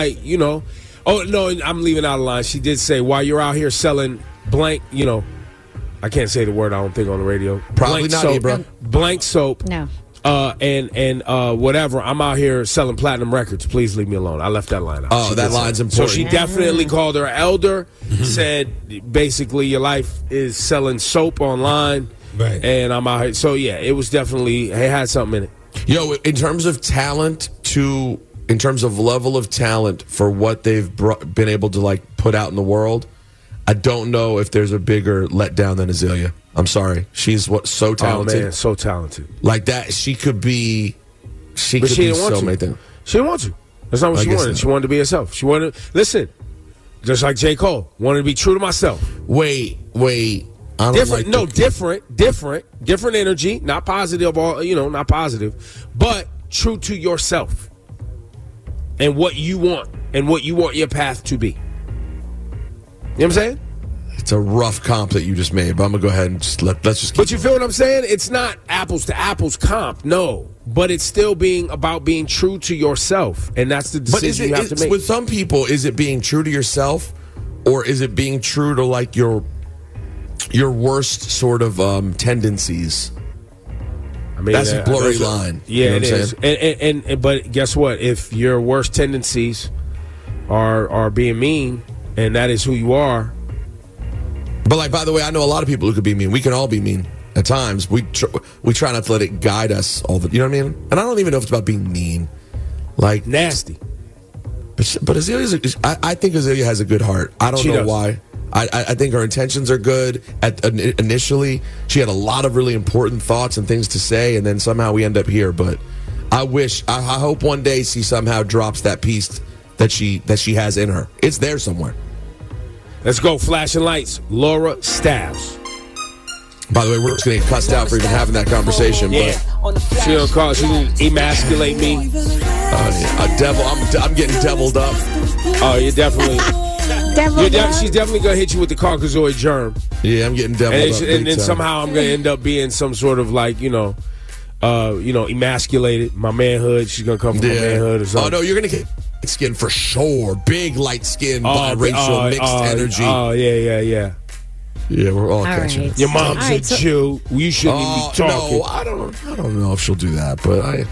Oh, no, I'm leaving out of line. She did say, while you're out here selling blank, I can't say the word, I don't think, on the radio. Probably blank not, soap, bro. Blank soap. No. And whatever. I'm out here selling platinum records. Please leave me alone. I left that line out. Oh, that line's important. So she definitely called her elder, said basically your life is selling soap online. Right. And I'm out here. So, yeah, it was definitely, it had something in it. Yo, in terms of talent in terms of level of talent for what they've been able to put out in the world, I don't know if there's a bigger letdown than Azalea. I'm sorry. She's so talented. Oh, man, so talented. Like that, she could be so many things. She didn't want to. That's not what she wanted. She wanted to be herself. She wanted listen, just like J. Cole, wanted to be true to myself. Wait. Different energy, not positive, not positive, but true to yourself and what you want and what you want your path to be. You know what I'm saying? It's a rough comp that you just made, but I'm gonna go ahead and just let's just. But you feel what I'm saying? It's not apples to apples comp, no. But it's still about being true to yourself, and that's the decision you have to make. With some people, is it being true to yourself, or is it being true to like your worst sort of tendencies? I mean, that's a blurry line. Yeah, it is. And but guess what? If your worst tendencies are being mean, and that is who you are. But like, by the way, I know a lot of people who could be mean. We can all be mean at times. We try not to let it guide us all the. You know what I mean? And I don't even know if it's about being mean, like nasty. But Azalea, I think Azalea has a good heart. I don't know why. I think her intentions are good. Initially, she had a lot of really important thoughts and things to say, and then somehow we end up here. But I hope one day she somehow drops that piece that she has in her. It's there somewhere. Let's go. Flashing lights. Laura Styles. By the way, we're just going to get cussed out for even having that conversation. Yeah. She don't call. She didn't emasculate me. A devil. I'm getting deviled up. Oh, you're definitely. She's definitely going to hit you with the Caucasoid germ. Yeah, I'm getting deviled up. And then somehow I'm going to end up being some sort of like, emasculated. My manhood. She's going to come from my manhood or something. Oh, no, you're going to get skin for sure. Big light skin, biracial, mixed energy. Oh, yeah. Yeah, we're all catching it. Your mom's a Jew. You shouldn't even be talking. No, I don't know if she'll do that, but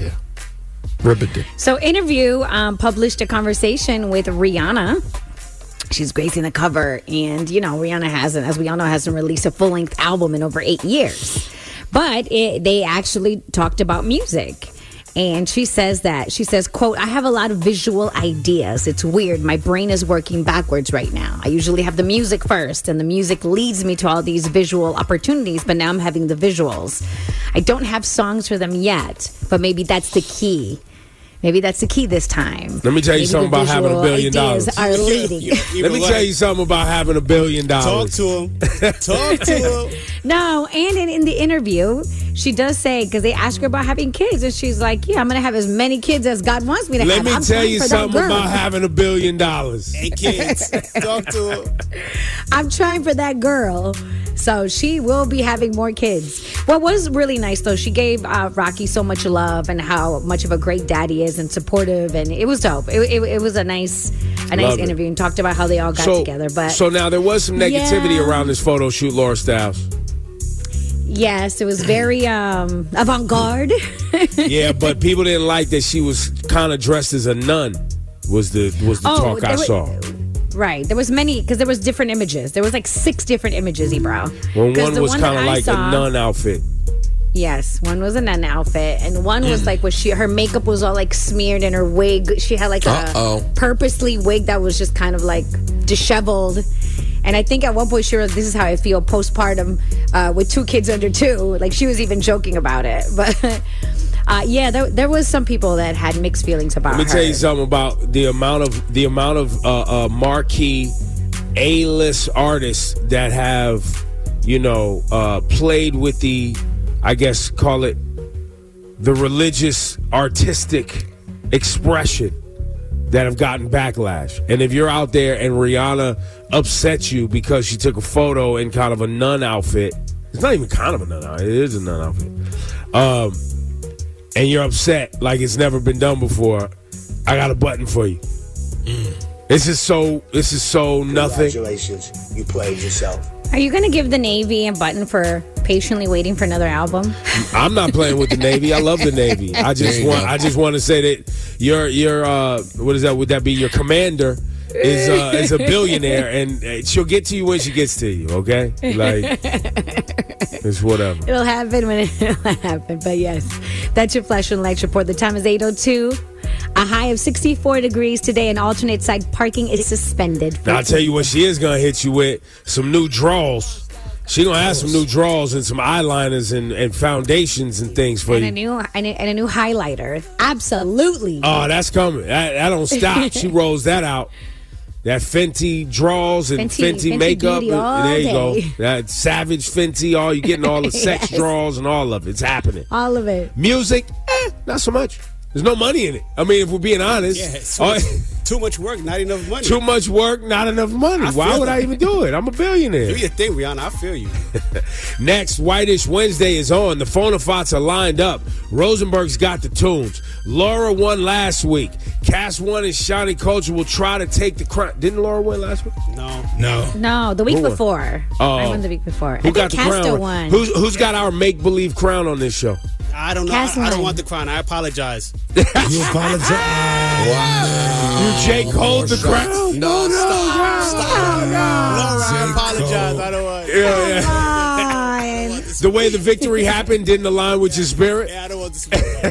ribbit did. So Interview published a conversation with Rihanna. She's gracing the cover, and Rihanna as we all know, hasn't released a full-length album in over 8 years. But they actually talked about music. And she says, quote, I have a lot of visual ideas. It's weird. My brain is working backwards right now. I usually have the music first, and the music leads me to all these visual opportunities, but now I'm having the visuals. I don't have songs for them yet, but maybe that's the key. Maybe that's the key this time. Let me tell you something about having $1 billion. Are leading. Let me tell you something about having $1 billion. Talk to him. No, and in the interview, she does say, because they ask her about having kids, and she's like, yeah, I'm going to have as many kids as God wants me to have. Let me tell you something about having $1 billion. Hey, kids, talk to him. I'm trying for that girl. So she will be having more kids. What was really nice, though, she gave Rocky so much love and how much of a great dad he is and supportive, and it was dope. It was a nice interview, and talked about how they all got together. But so now there was some negativity around this photo shoot, Laura Styles. Yes, it was very avant-garde. Yeah, but people didn't like that she was kind of dressed as a nun. Was the talk I saw. Right. There was many, because there was different images. There was like 6 different images, Ebro. Well, one was kind of like a nun outfit. Yes, one was a nun outfit, and one was like her makeup was all like smeared in her wig. She had like a purposely wig that was just kind of like disheveled. And I think at one point she was, this is how I feel postpartum with 2 kids under 2. Like she was even joking about it. But there was some people that had mixed feelings about her. Let me tell you something about the amount of marquee A-list artists that have, played with the, I guess, call it the religious artistic expression that have gotten backlash. And if you're out there and Rihanna upset you because she took a photo in kind of a nun outfit, it's not even kind of a nun outfit, it is a nun outfit. And you're upset like it's never been done before, I got a button for you. This is so nothing. Congratulations, you played yourself. Are you going to give the Navy a button for patiently waiting for another album? I'm not playing with the Navy. I love the Navy. I just want to say that your what is that? Would that be your commander? Is a billionaire, and she'll get to you when she gets to you. Okay, like it's whatever. It'll happen when it'll happen. But yes, that's your Flash and Lights report. The time is 8:02. A high of 64 degrees today, and alternate side parking is suspended. Now, I'll tell you what she is going to hit you with. Some new draws. She gonna have some new draws and some eyeliners and foundations and things for And you. a new highlighter. Absolutely. Oh, that's coming. That don't stop. She rolls that out. That Fenty draws and Fenty makeup. beauty all There you day. go. That Savage Fenty. You're getting all the sex Yes. draws and all of it. It's happening. All of it. Music, not so much. There's no money in it. I mean, if we're being honest. Yeah, too much work, not enough money. Too much work, not enough money. Why would I even do it? I'm a billionaire. Do your thing, Rihanna. I feel you. Next, Whitish Wednesday is on. The Phonophots are lined up. Rosenberg's got the tunes. Laura won last week. Cass won and Shawnee Culture will try to take the crown. Didn't Laura win last week? No. No, the week Who won? before. Oh. I won the week before. Who I got think the Casta crown? won. Who's got our make-believe crown on this show? I don't know. Cass I don't won. want the crown. I apologize. You apologize. You Jake hold the crown? No, stop. Laura, I apologize. I don't want. Yeah. The way the victory happened didn't align with your spirit? Yeah, I don't want the spirit.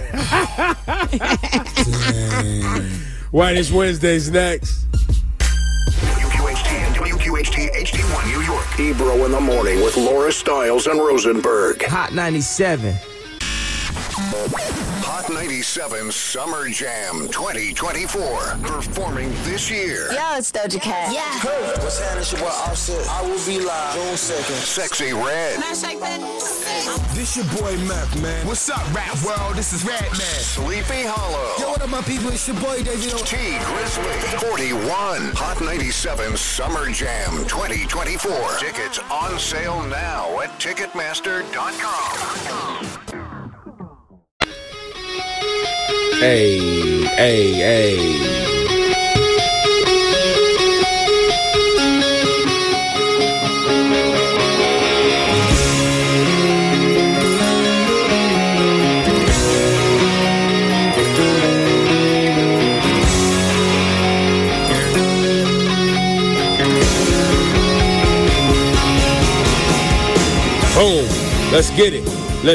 Whitish Wednesday's next. WQHT and WQHT HD1 New York. Ebro in the morning with Laura Stiles and Rosenberg. Hot 97. Hot 97 Summer Jam 2024. Performing this year. Yo, it's Doja Cat. Yeah. Hey, what's happening? It's your boy Offset. I will be live June 2nd. Sexy Red. This your boy Mac, man. What's up, rap world? This is Redman. Sleepy Hollow. Yo, what up, my people? It's your boy David. T Grizzly. 41. Hot 97 Summer Jam 2024. Tickets on sale now at Ticketmaster.com. Hey. Boom. Let's get it.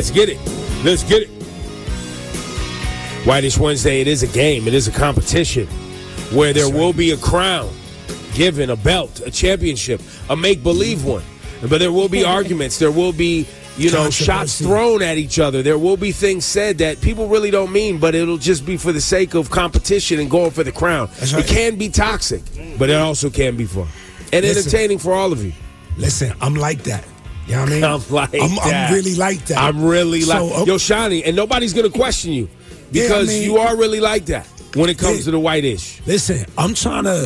Whitish Wednesday, it is a game. It is a competition where there will be a crown given, a belt, a championship, a make-believe one. But there will be arguments. There will be, shots thrown at each other. There will be things said that people really don't mean, but it'll just be for the sake of competition and going for the crown. That's right. It can be toxic, but it also can be fun and entertaining for all of you. Listen, I'm like that. You know what I mean? I'm really like that. I'm really like Yo, Shawnee, and nobody's going to question you because you are really like that when it comes to the whitish. Listen, I'm trying to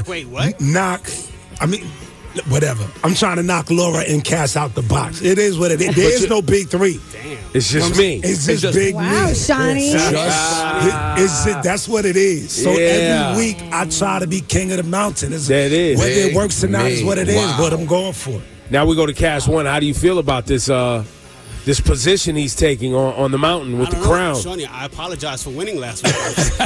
whatever. I'm trying to knock Laura and Cass out the box. It is what it is. There is no big three. Damn. It's just me. It's just big me. Wow, Shawnee. That's what it is. So every week I try to be king of the mountain. That is. Whether it works or not is what it is, but I'm going for it. Now we go to Cass 1. How do you feel about this this position he's taking on the mountain with the crown? Shawnee, I apologize for winning last week.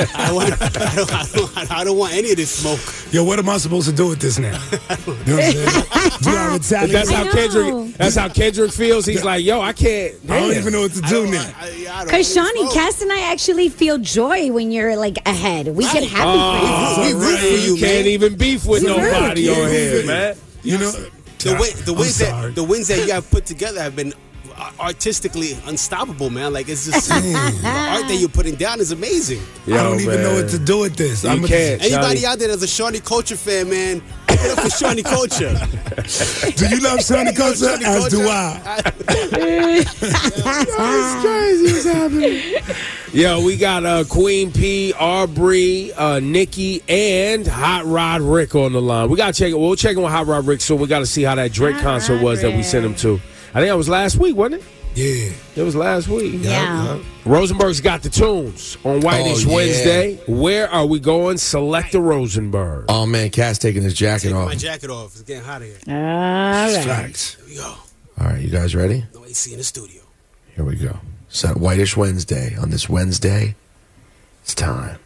I don't want any of this smoke. Yo, what am I supposed to do with this now? You know what I'm saying? That's how Kendrick feels. He's like, yo, I can't. I don't even know what to do now. Because Shawnee, Cass and I actually feel joy when you're like ahead. We get happy for you. You can't even beef with nobody on here, man. You know, the wins that you have put together have been artistically unstoppable, man. Like, it's just the art that you're putting down is amazing. I don't even know what to do with this. Anybody out there that's a Shawnee Culture fan, man, pick it up for Shawnee Culture. Do you love Shawnee Culture? As do I. It's crazy what's happening. Yo, we got Queen P, Aubrey, Nikki, and Hot Rod Rick on the line. We got to check it. We'll check in with Hot Rod Rick soon. We got to see how that Drake concert was that we sent him to. I think that was last week, wasn't it? Yeah. It was last week. Yeah. Rosenberg's got the tunes on Whitish Wednesday. Where are we going? Select the Rosenberg. Oh, man, Cass taking his jacket off. My jacket off. It's getting hot here. All right. Facts. Here we go. All right, you guys ready? No AC in the studio. Here we go. So Whitish Wednesday. On this Wednesday, it's time.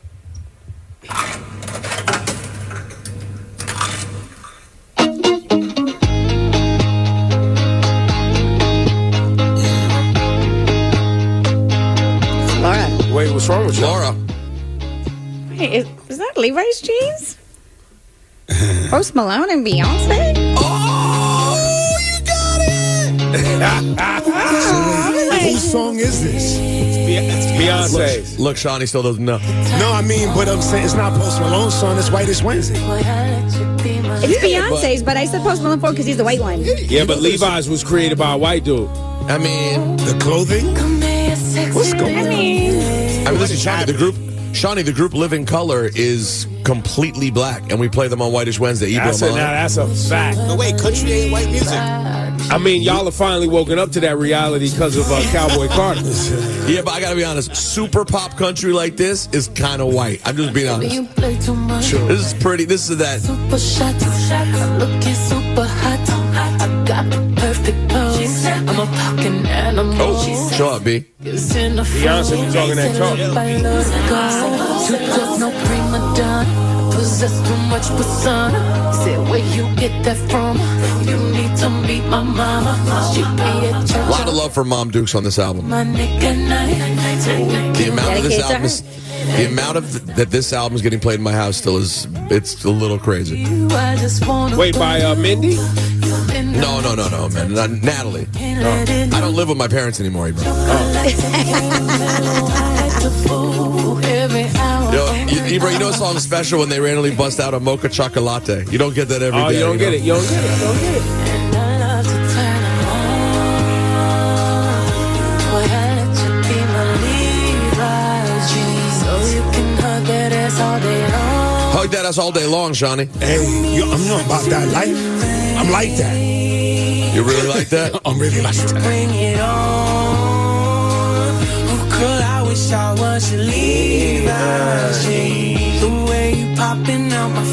Laura. Wait, what's wrong with you? Laura. Wait, is that Levi's jeans? Post Malone and Beyonce? Oh, you got it! Whose song is this? Beyonce's. Look, Shawnee still doesn't know. No, I mean, but I'm saying it's not Post Malone's song. It's Whitest Wednesday. It's Beyonce's, but I said Post Malone because he's the white one. Yeah, but Levi's was created by a white dude. I mean, the clothing. What's going on? I mean, listen, Shawnee, the group Living Color is completely black, and we play them on Whitish Wednesday. That's a fact. No, wait, country ain't white music. I mean, y'all are finally woken up to that reality because of Cowboy Carter. Yeah, but I gotta be honest, super pop country like this is kind of white. I'm just being honest. Sure. This is pretty. This is that. Super shot, looking super hot. I got the perfect pose. I'm a fucking animal. Oh, shut up, B. Beyonce be talking that talk. Too good, no prima donna. Possess too much persona. Said where you get that from? You need to meet my mama. She be at church. A lot of love for Mom Dukes on this album. My nigga night. The amount of this album is, the amount of that this album is getting played in my house still is, it's a little crazy. Wait, by Mindy? No, man. Not Natalie. I don't live with my parents anymore, bro. Ebro, you know a song special when they randomly bust out a mocha chocolate. You don't get that every day. You don't get it. You don't get it. You don't get it. Hug that ass all day long, Shawnee. Hey, I'm not about that life. I'm like that. You really like that? I'm really like that. Bring it on. Girl, I wish I was your Levi. The way you popping out my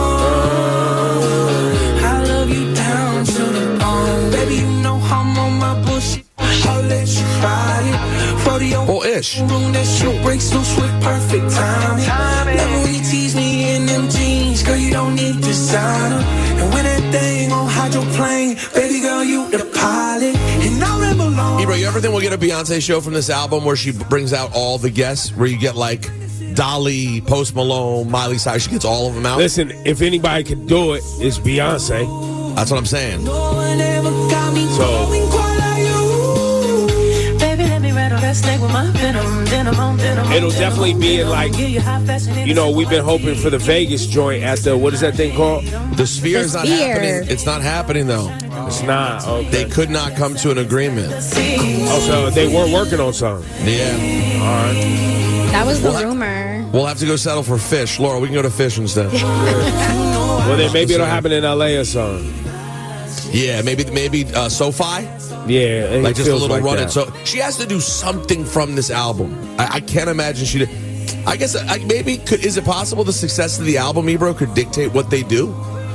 phone. I love you down to the bone. Baby, you know I'm on my bullshit. I'll let you ride it. Oh, ish. That shit breaks loose with perfect timing. Love when you tease me in them jeans. Girl, you don't need designer. And when that thing on hydroplane, baby girl, you the pilot. And I remember long. Ebro, you ever think we'll get a Beyonce show from this album where she brings out all the guests? Where you get like Dolly, Post Malone, Miley Cyrus, she gets all of them out? Listen, if anybody could do it, it's Beyonce. That's what I'm saying. No one ever got me going quite like you. Baby, let me rattle that snake with my venom. It'll definitely be in like, you know, we've been hoping for the Vegas joint at the, what is that thing called? The Sphere is not happening. It's not happening though. It's not. Okay. They could not come to an agreement. Oh, so they weren't working on something. Yeah. All right. That was the rumor. We'll have to go settle for Fish. Laura, we can go to Fish instead. Well, then maybe it'll happen in LA or something. Yeah, maybe SoFi. Yeah, like just a little like run-in. that. So she has to do something from this album. I can't imagine she did. I guess maybe is it possible the success of the album, Ebro, could dictate what they do?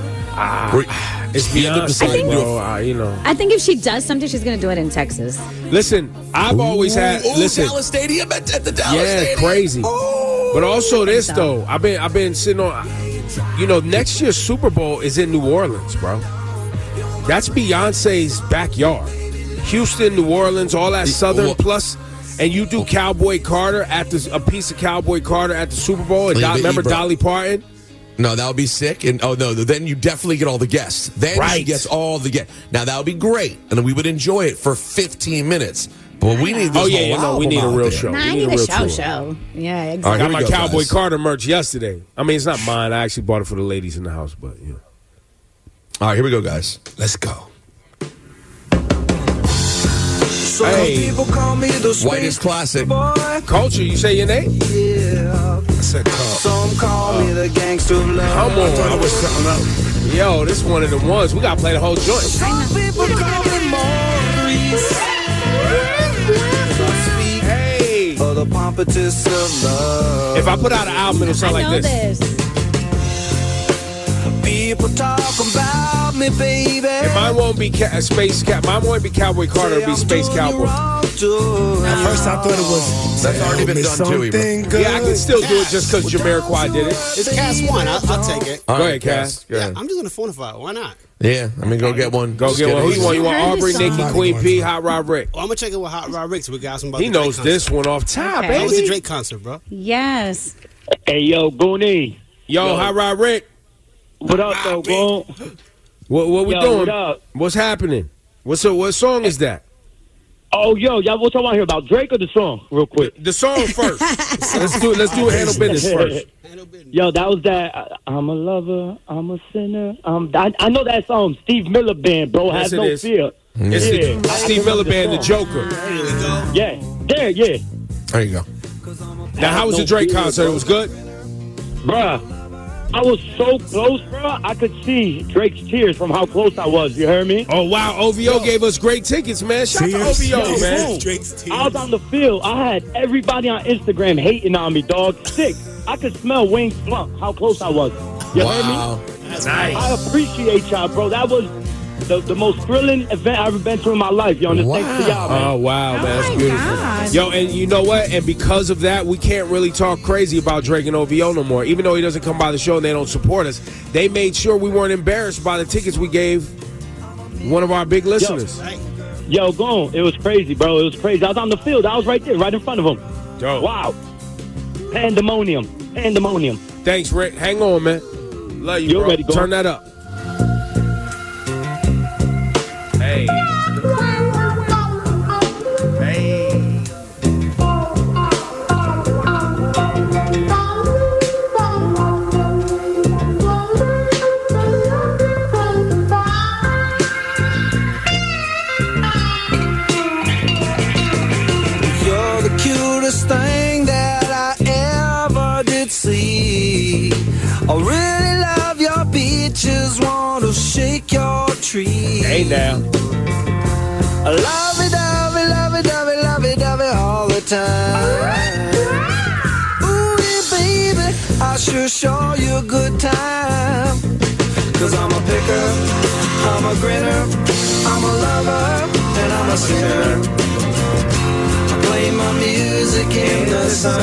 It's Beyonce, bro. You know. I think if she does something, she's going to do it in Texas. Listen, I've always had. Listen, Dallas Stadium at the Dallas Stadium. Crazy. But also this though, I've been sitting on. You know, next year's Super Bowl is in New Orleans, bro. That's Beyonce's backyard. Houston, New Orleans, all that Southern plus, and you do Cowboy Carter at a piece of Cowboy Carter at the Super Bowl. And remember Dolly Parton? No, that would be sick. And then you definitely get all the guests. Then she gets all the guests. Now that would be great, and we would enjoy it for 15 minutes. But we need this whole album we need a real there. show. I need a show. Yeah, exactly. I got my go, Cowboy guys. Carter merch yesterday. I mean, it's not mine. I actually bought it for the ladies in the house, but you know. All right, here we go, guys. Let's go. Hey, Whitest classic. Culture, you say your name? Yeah. I said call. Some call me the gangster of love. Come on. I thought it was something else. Yo, this one of the ones. We got to play the whole joint. Some people call me Maurice. Hey. Or the pompatus of love. If I put out an album, it'll sound like this. People talk about me, baby. And mine won't be Space Cat. Mine won't be Cowboy Carter. It'll be Space Cowboy. At first, I thought it was. That's already been done too, Ebro. Yeah, I can still do it just because Jamiroquai did it. It's Cass 1. I'll take it. All Go right, ahead, Cass. Go ahead. I'm just going to phonify it. Why not? Yeah, I mean, go get one. Go Just get one. Who you want? You want Aubrey, Somebody Nicki, Queen P, Hot Rod Rick? Well, I'm going to check it with Hot Rod Rick so we got some about He the Drake knows concert. this one off top, Okay. How was the baby. Drake concert, bro? Yes. Hey, yo, Goonie. Yo, Hot Rod Rick. What up, though, Goon? What we Yo, doing? what up? What's happening? What song is that? Oh, yo, y'all, what y'all want to hear about, Drake or the song, real quick? The song first. Let's do Handle Business first. Yo, that was that. I'm a lover, I'm a sinner. I know that song, Steve Miller Band, bro. Yes, Has no fear. It's the Steve Miller Band, The Joker. There we go. Yeah. There you go. Now, how was the Drake concert? It was good? Bruh, I was so close, bruh. I could see Drake's tears from how close I was. You heard me? Oh, wow. OVO gave us great tickets, man. Shout out to OVO, man. I was on the field. I had everybody on Instagram hating on me, dog. Sick. I could smell Wayne's slump, how close I was. You heard me? That's nice. I appreciate y'all, bro. That was the most thrilling event I've ever been to in my life, yo. And thanks to y'all, man. Oh, wow, man. That's beautiful. God. Yo, and you know what? And because of that, we can't really talk crazy about Drake and OVO no more. Even though he doesn't come by the show and they don't support us, they made sure we weren't embarrassed by the tickets we gave one of our big listeners. Yo, go on. It was crazy, bro. It was crazy. I was on the field. I was right there, right in front of him. Yo. Wow. Pandemonium. Thanks, Rick. Hang on, man. Love you, You're bro. ready, go. Turn that up. Hey. You're the cutest thing that I ever did see. I really love your beaches, want to shake your tree. Hey, now. I love it, all the time. Ooh, yeah, baby, I sure show you a good time. 'Cause I'm a picker, I'm a grinner, I'm a lover, and I'm a sinner. Play my music in the sun.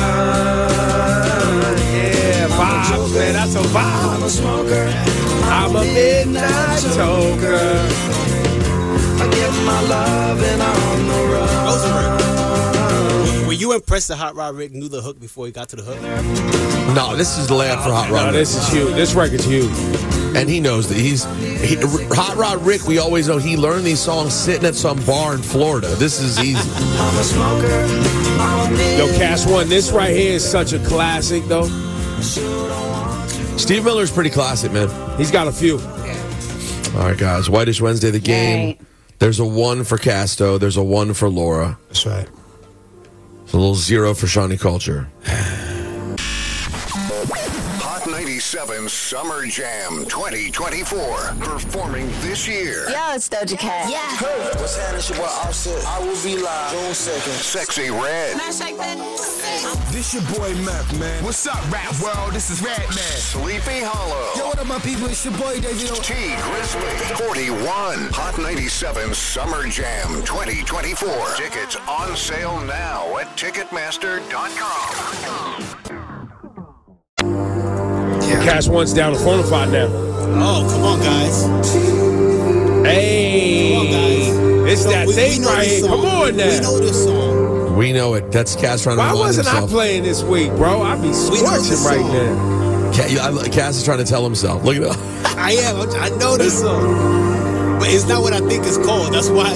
Yeah, vibes, man. That's a vibe. I'm a smoker. I'm a midnight toker. I get my loving on the run. Were you impressed that Hot Rod Rick knew the hook before he got to the hook? No, this is the layup for Hot Rod. No, this is huge. This record's huge. And he knows that Hot Rod Rick, we always know he learned these songs sitting at some bar in Florida. This is easy. I'm a smoker. Yo, Cash One, this right here is such a classic, though. Steve Miller's pretty classic, man. He's got a few. All right, guys. Whitish Wednesday, the game. Right. There's a 1 for Casto. There's a 1 for Laura. That's right. It's a little 0 for Shawnee Culture. Hot 97 Summer Jam 2024. Performing this year. Yo, it's Doja Cat. Yeah. Hey, what's happening? It's your boy Offset. I will be live June 2nd. Sexy Red. This your boy Mac, man. What's up, rap world? This is Red Man. Sleepy Hollow. Yo, what up, my people? It's your boy David. T Grizzly. 41. Hot 97 Summer Jam 2024. Tickets on sale now at Ticketmaster.com. Cash One's down to Phonify now. Oh, come on, guys. Hey. Come on, guys. It's that thing right here. Come on now. We know this song. We know it. That's Cass trying to Why remind wasn't himself. I playing this week, bro? I'd be scorching right now. Cass is trying to tell himself. Look at that. I am. I know this song. But it's not what I think it's called. That's why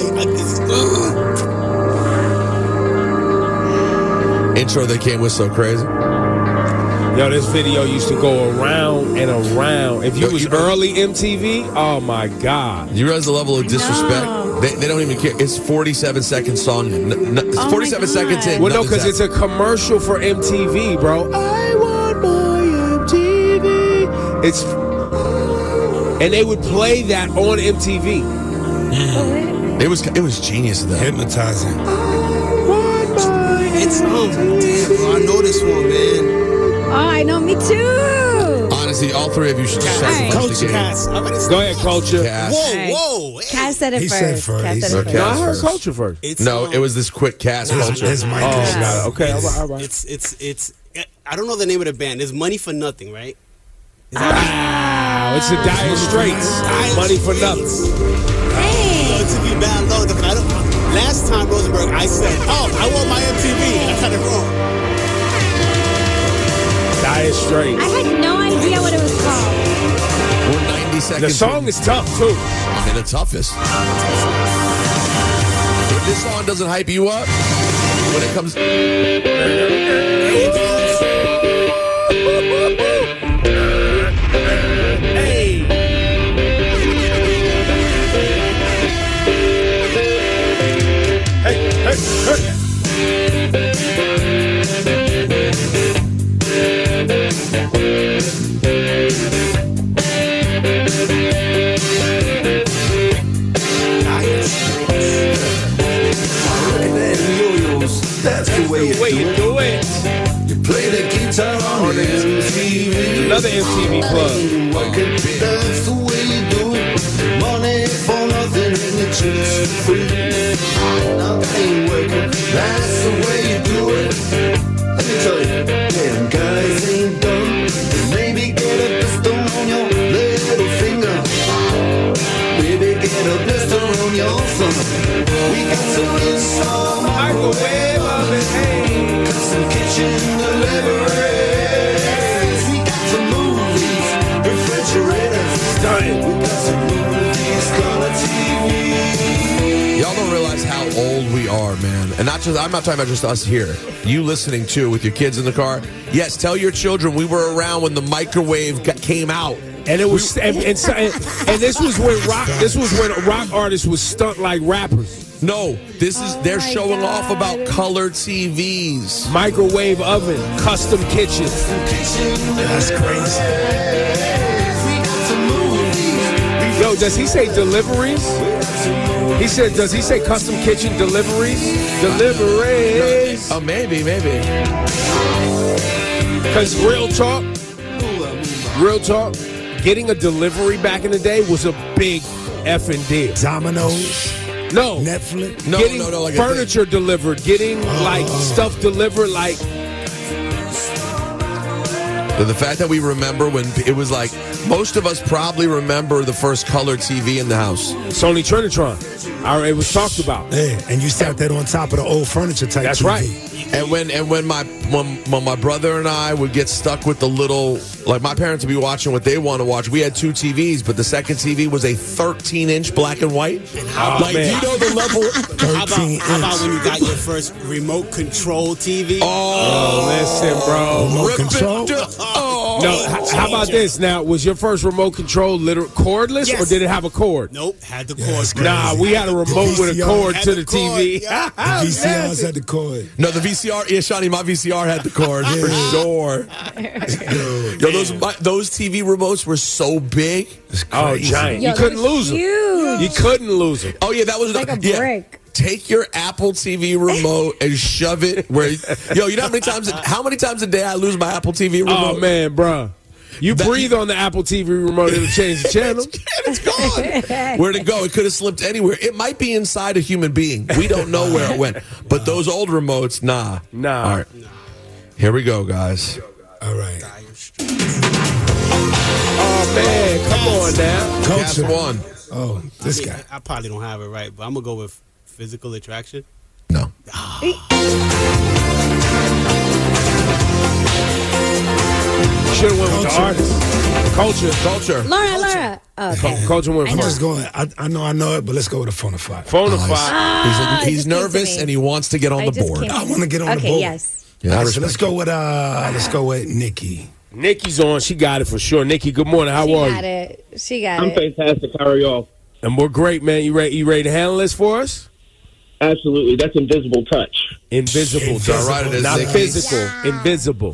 Intro they came with so crazy. Yo, this video used to go around and around. If you was early MTV, oh my God. You realize the level of disrespect? They don't even care. It's 47-second song. It's 47 seconds in. Well, no, because it's a commercial for MTV, bro. I want my MTV. And they would play that on MTV. It was genius though. Hypnotizing. It's damn, bro. I know this one, man. Oh, I know, me too. Honestly, all three of you should just sacrifice the game. Go ahead, Culture. Cass. Whoa. Cass said it He first. said first. Cass He said said it first. No, I first. heard Culture first. No, it was this quick Cass Culture. His mic Oh, is got it. Okay, all right. It's. I don't know the name of the band. It's Money for Nothing, right? Wow, it's the Dire Straits. Money for nothing. It took me bad long. Last time Rosenberg, I said, "Oh, I want my MTV," and I got it wrong. Dire Straits. I had no idea what it was called. We're 90 seconds. The song is tough too. I mean, the toughest. If this song doesn't hype you up, when it comes... That's the way you do it. You play the guitar on the MTV. Another MTV plug. That's the way you do it. Money for nothing and the chicks for free. Nothing working. That's the way you do it. Let me tell you, damn guys ain't dumb. Maybe get a pistol on your little finger. Maybe get a blister on your thumb. We got some install microwave oven, hey. Custom kitchen deliveries. We got some movies, refrigerators. We got some movies, color TV. Y'all don't realize how old we are, man. And not just, I'm not talking about just us here. You listening too with your kids in the car. Yes, tell your children we were around when the microwave came out. And it was, and this was when rock artists would stunt like rappers. No, they're showing off about color TVs, microwave oven, custom kitchen. That's crazy. Yo, does he say deliveries? He said, does he say custom kitchen deliveries? Deliveries. Oh, maybe. Because real talk, getting a delivery back in the day was a big effing deal. Domino's. No. Netflix? Getting like furniture delivered, getting like stuff delivered, like. The fact that we remember when it was like, most of us probably remember the first color TV in the house. Sony Trinitron. It was talked about. Yeah, and you sat that on top of the old furniture type That's TV. right. And when my brother and I would get stuck with the little, like my parents would be watching what they want to watch. We had two TVs, but the second TV was a 13-inch black and white. And how like, you know the level. How about when you got your first remote control TV? Oh, listen, bro. Remote control? No, how about this? Now, was your first remote control cordless, or did it have a cord? Nope, had the cord. Nah, we had a remote with a cord to the TV. The VCRs had the cord. No, the VCR, Shawnee, my VCR had the cord for sure. Yo, those TV remotes were so big. Oh, giant. You couldn't lose them. You couldn't lose them. Oh, yeah, that was like a brick. Take your Apple TV remote and shove it where. Yo, you know how many times a day I lose my Apple TV remote? Oh man, bro. You breathe on the Apple TV remote, it'll change the channel. It's gone. Where'd it go? It could have slipped anywhere. It might be inside a human being. We don't know where it went. But those old remotes, nah. All right. Here we go, guys. All right. Oh man, come on now. Guess one. Oh, this guy. I probably don't have it right, but I'm gonna go with physical attraction. No. Should have went with the artist. Culture. Laura. Okay. Culture went I'm first. just going. I know it, but let's go with a Phonafide. Phonafide. He's nervous and he wants to get on the board. I want to get on the board. Okay, yes. Yeah, All right, so let's go with Nikki. Nikki's on. She got it for sure. Nikki, good morning. How are you? She got I'm it. fantastic. How are y'all? And we're great, man. You ready to handle this for us? Absolutely. That's invisible touch. Invisible. All right, it is. Not Nikki. physical. Yeah. Invisible.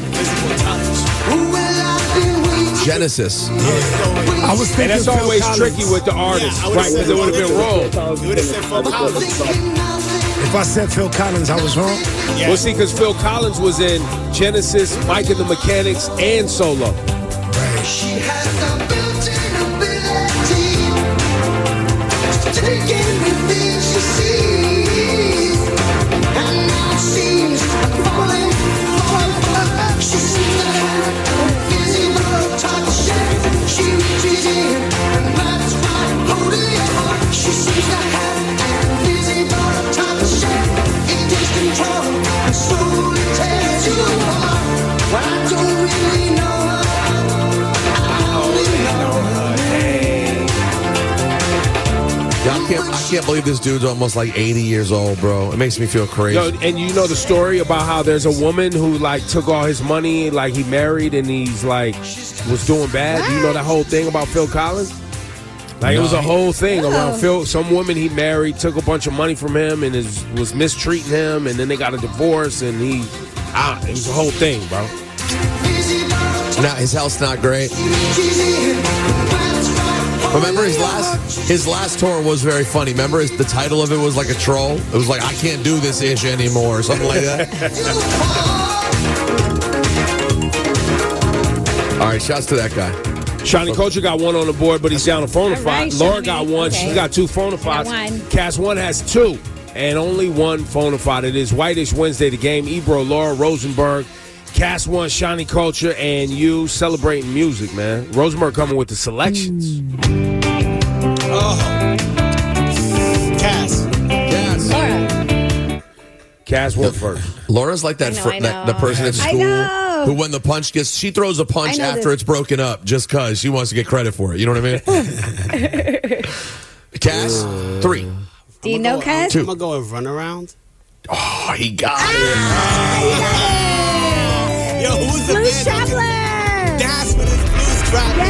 Genesis. I was thinking and that's always tricky with the artist, right? Because it would have been wrong. You would have said Phil Collins. If I said Phil Collins, I was wrong. Yeah. Well, see, because Phil Collins was in Genesis, Mike and the Mechanics, and Solo. Right. She has a built-in ability to take everything she sees, and now she's falling for love. She seems to have invisible touch. She reaches in and grabs my holding your heart. She seems to have invisible touch. It takes control and slowly tears you apart. Well, I don't really know her. can't believe this dude's almost like 80 years old, bro. It makes me feel crazy. Yo, and you know the story about how there's a woman who like took all his money, like he married, and he's like was doing bad. Do you know that whole thing about Phil Collins? Like, it was a whole thing around Phil. Some woman he married took a bunch of money from him and was mistreating him, and then they got a divorce, and it was a whole thing, bro. Now his health's not great. Remember his last tour was very funny. Remember the title of it was like a troll. It was like, I can't do this ish anymore, or something like that. All right, shouts to that guy. Shawnee Culture got one on the board, but he's down a phone-a-five. Right, Laura got one. Okay. She got 2 phone-a-fives. Cass 1 has 2, and only 1 phone-a-five. It is Whitish Wednesday, the game. Ebro, Laura, Rosenberg, Cass 1, Shawnee Culture, and you celebrating music, man. Rosenberg coming with the selections. Cass. Laura. Cass went first. Laura's like that, I know. the person at school who, when the punch gets, she throws a punch after it's broken up just because she wants to get credit for it. You know what I mean? Cass, 3. Do you know Cass? 2. I'm going to go and run around. Oh, he got it. Yo, who's the Blues Traveler? Dance with his Blues Traveler.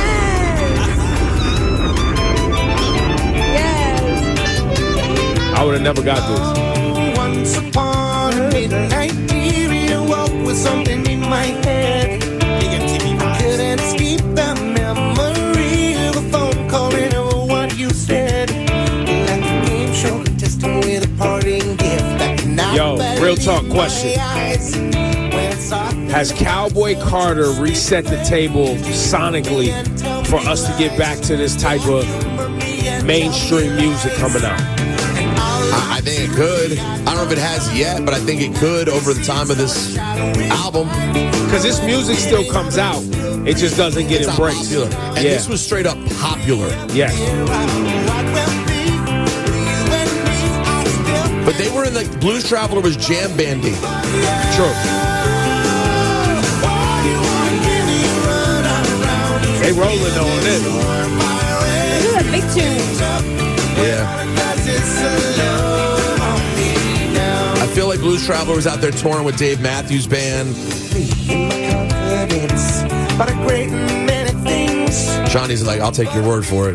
Yes. I would have never got this. Once upon a midnight period, I woke with something in my head. Couldn't escape the memory of a phone call and of what you said. Like a game show contestant with a parting gift. Yo, real talk question. Has Cowboy Carter reset the table sonically for us to get back to this type of mainstream music coming out? I think it could. I don't know if it has yet, but I think it could over the time of this album. Because this music still comes out. It just doesn't get embraced. Popular. And this was straight up popular. Yes. But they were in the Blues Traveler was jam bandy. True. They rolling on it. This is a big tune. Yeah. I feel like Blues Traveler was out there touring with Dave Matthews Band. Johnny's like, I'll take your word for it.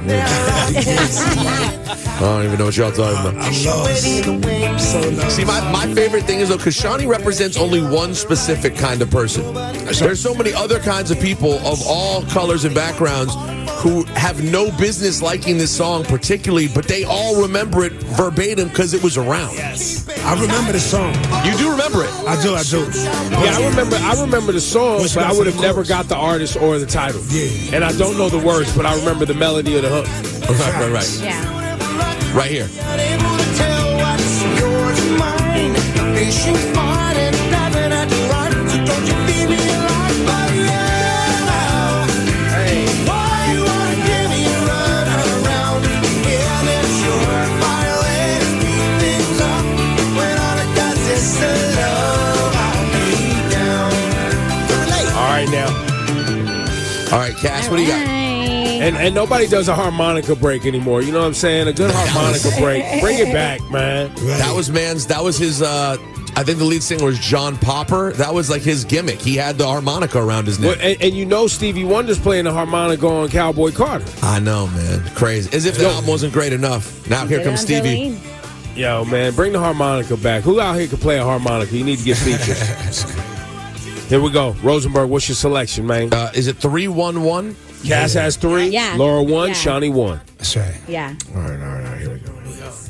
I don't even know what y'all talking about. I'm lost. See, my favorite thing is, though, because Shawnee represents only one specific kind of person. There's so many other kinds of people of all colors and backgrounds who have no business liking this song particularly, but they all remember it verbatim because it was around. Yes. I remember the song. You do remember it? I do. Yeah, I remember the song, but I would have never got the artist or the title. Yeah. And I don't know the words, but I remember the melody of the hook. Right. Yeah. Right here. All right, Cass, what do you got? And nobody does a harmonica break anymore. You know what I'm saying? A good harmonica break. Bring it back, man. Right. That was his, I think the lead singer was John Popper. That was like his gimmick. He had the harmonica around his neck. Well, and you know Stevie Wonder's playing the harmonica on Cowboy Carter. I know, man. Crazy. As if the album wasn't great enough. Now here comes Stevie. Yo, man, bring the harmonica back. Who out here can play a harmonica? You need to get featured. Here we go. Rosenberg, what's your selection, man? Is it 3-1-1? Cass has 3. Yeah. Laura 1. Yeah. Shawnee 1. That's right. Yeah. All right. Here we go.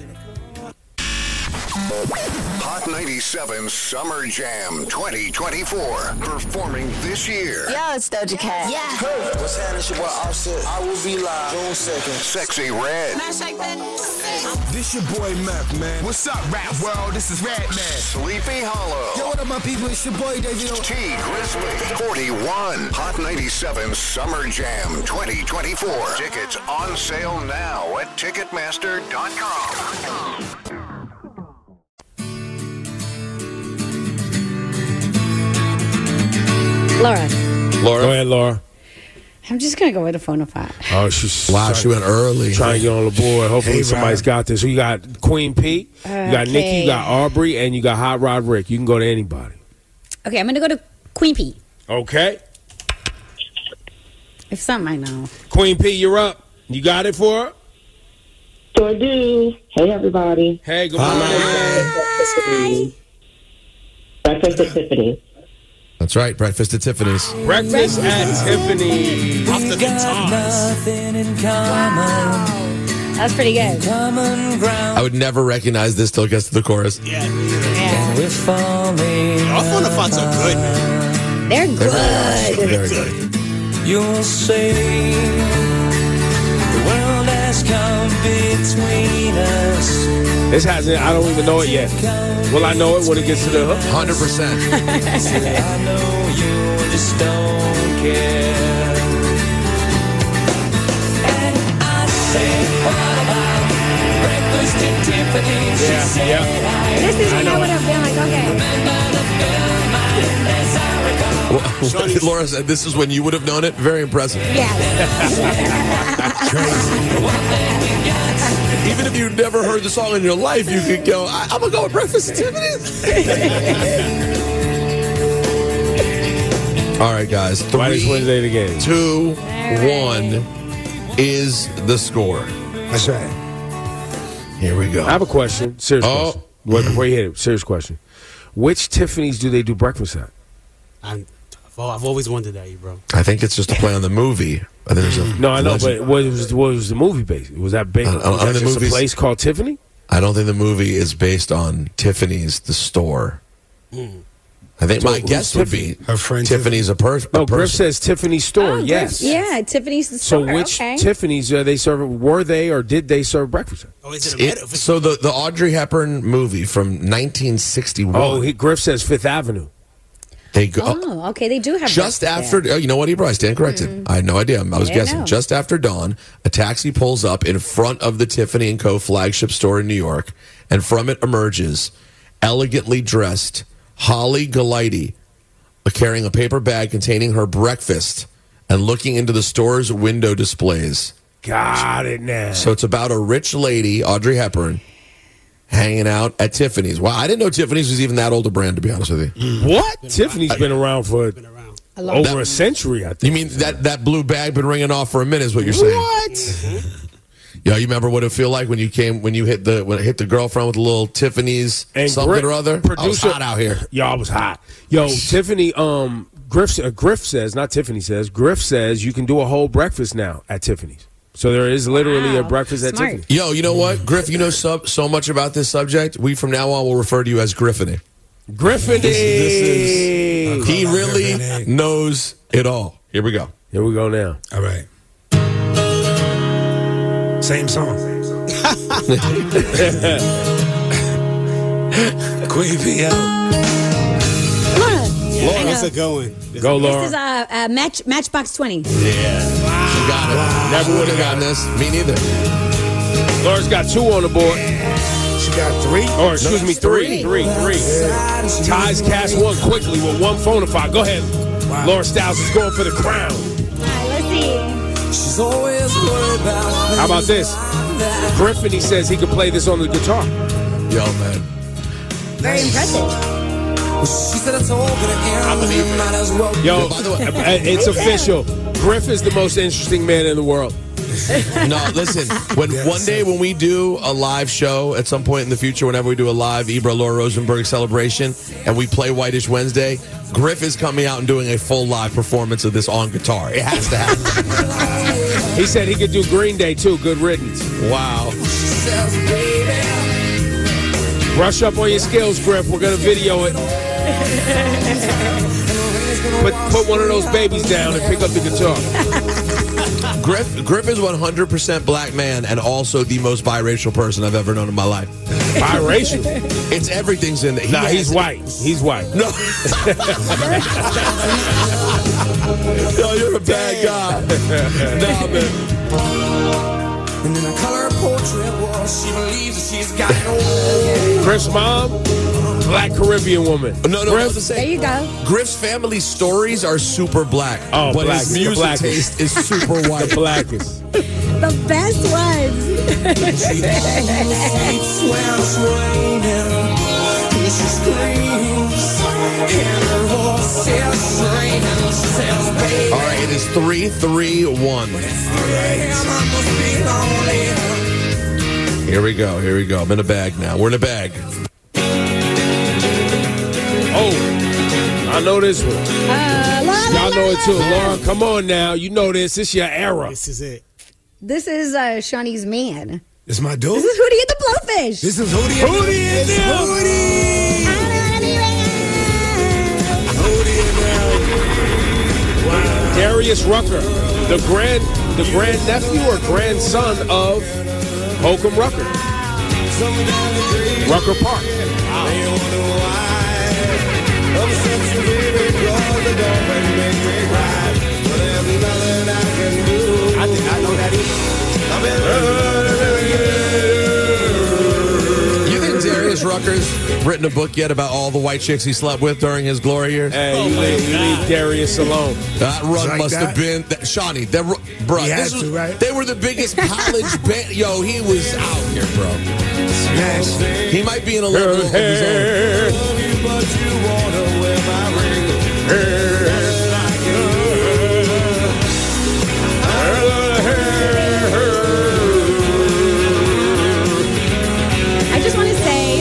Hot 97 Summer Jam 2024. Performing this year. Yo, it's Doja Cat. Yeah. Hey, what's happening? It's your boy Offset. I will be live June 2nd. Sexy Red. Can I shake that? This your boy Mac, man. What's up, rap world? This is Red Man. Sleepy Hollow. Yo, what up, my people? It's your boy David. T Grizzly. 41. Hot 97 Summer Jam 2024. Tickets on sale now at Ticketmaster.com. Laura. Go ahead, Laura. I'm just gonna go with a phone of five. Oh, she's Wow, she went early. Trying to get on the board. Hopefully Hey, somebody's Rob. got this. So you got Queen P, you got Nikki, you got Aubrey, and you got Hot Rod Rick. You can go to anybody. Okay, I'm gonna go to Queen P. Okay. If something I know. Queen P, you're up. You got it for her? Sure do. Hey, everybody. Hey, good morning. Breakfast at Tiffany's. That's right. Breakfast at Tiffany's. Breakfast at Tiffany's. Off the guitars. That's pretty good. I would never recognize this till it gets to the chorus. Yeah. Our phone of fives are good, man. They're good. Very good. You'll say the world has come between us. This hasn't, I don't even know it yet. Will I know it when it gets to the hook? 100%. I know you just don't care. And I say, what about breakfast at Tiffany's? She said, Yeah. This is when I would have been like, okay. remember the film as I recall. Well, Laura said this is when you would have known it. Very impressive. Even if you've never heard the song in your life, you could go, I'm going to go with Breakfast at Tiffany's. All right, guys. Why does Wednesday again? 2-1 is the score. That's right. Here we go. I have a question. Serious question. Wait, before you hit it, serious question. Which Tiffany's do they do breakfast at? I've always wondered that, bro. I think it's just a play on the movie. There's a No, I know, legend. but what was the movie based? Was that based? I don't Was that think the just a movie's- place called Tiffany? I don't think the movie is based on Tiffany's, the store. I think So my who's guess would be Her friend Tiffany's a person. No, Griff says Tiffany store. Oh, yes. Yeah, Tiffany's the So store. which okay. Tiffany's are they serving? Were they or did they serve breakfast at? Oh, is it a So the Audrey Hepburn movie from 1961. Oh, Griff says Fifth Avenue. They go Oh, okay. They do have just breakfast after. Oh, you know what, Ebro? I stand corrected. I had no idea. I was didn't guessing. know. Just after dawn, a taxi pulls up in front of the Tiffany & Co. flagship store in New York, and from it emerges elegantly dressed Holly Golightly, carrying a paper bag containing her breakfast and looking into the store's window displays. Got it now. So it's about a rich lady, Audrey Hepburn, hanging out at Tiffany's. Wow, I didn't know Tiffany's was even that old a brand, to be honest with you. What? Tiffany's been around for over a century, I think. You mean that blue bag been ringing off for a minute is what you're saying? What? Yeah, you remember what it feel like when you hit the girlfriend with a little Tiffany's And something Griff- or other? I was hot out here. Yo, I was hot. Yo, Tiffany, Griff says, not Tiffany says, Griff says you can do a whole breakfast now at Tiffany's. So there is literally a breakfast at Tiffany's. Yo, you know what, Griff? You know so much about this subject. We from now on will refer to you as Griffiny. Griffiny. He really knows it all. Here we go. Here we go now. All right. Same song. Queen P out. Laura, how's it going? Go, Laura. This is Matchbox 20. Yeah. She got it. Never would have gotten this. Me neither. Laura's got 2 on the board. She got 3. Or excuse me, 3. 3. Ties cast 1 quickly with 1 phone a five. Go ahead. Laura Styles is going for the crown. Let's see. She's always worried about How about this? Griffin, says he could play this on the guitar. Yo, man. Very impressive. She said I told her to end. Might as well. Yo, by the way, it's official. Griff is the most interesting man in the world. No, listen. One day when we do a live show at some point in the future, whenever we do a live Ibra Laura Rosenberg celebration, and we play Whitish Wednesday, Griff is coming out and doing a full live performance of this on guitar. It has to happen. He said he could do Green Day too. Good riddance. Wow. Brush up on your skills, Griff. We're gonna video it. Put one of those babies down and pick up the guitar. Griff is 100% black man and also the most biracial person I've ever known in my life. Biracial? It's everything's in there. Nah, he's white. He's white. No. Yo, you're a bad guy. Nah, man. And then I color her portrait wall. She believes that she's got no Griff's mom, Black Caribbean woman. No, I was to say. There you go. Griff's family stories are super black. Oh, but black, his music taste is super white. The blackest. The best ones. She sleeps when it's raining. And she screams. And her voice is straining. She says, baby. All right, it is 3-3-1. All right. Here we go. I'm in a bag now. We're in a bag. Oh, I know this one. Y'all know it too. Laura, come on now. You know this. It's your era. This is it. This is Shawnee's man. This my dude? This is Hootie and the Blowfish. This is Hootie and Wow. Darius Rucker, the grandnephew or grandson of Holcomb Rucker. Rucker Park. I did not know that either. You think Darius Rucker's written a book yet about all the white chicks he slept with during his glory years? Hey, you leave Darius alone. That run like must that? have been Shawnee. Bro, He had to, right? They were the biggest college band. Yo, he was out here, bro. Smash. He might be in a level of his own. I just want to say,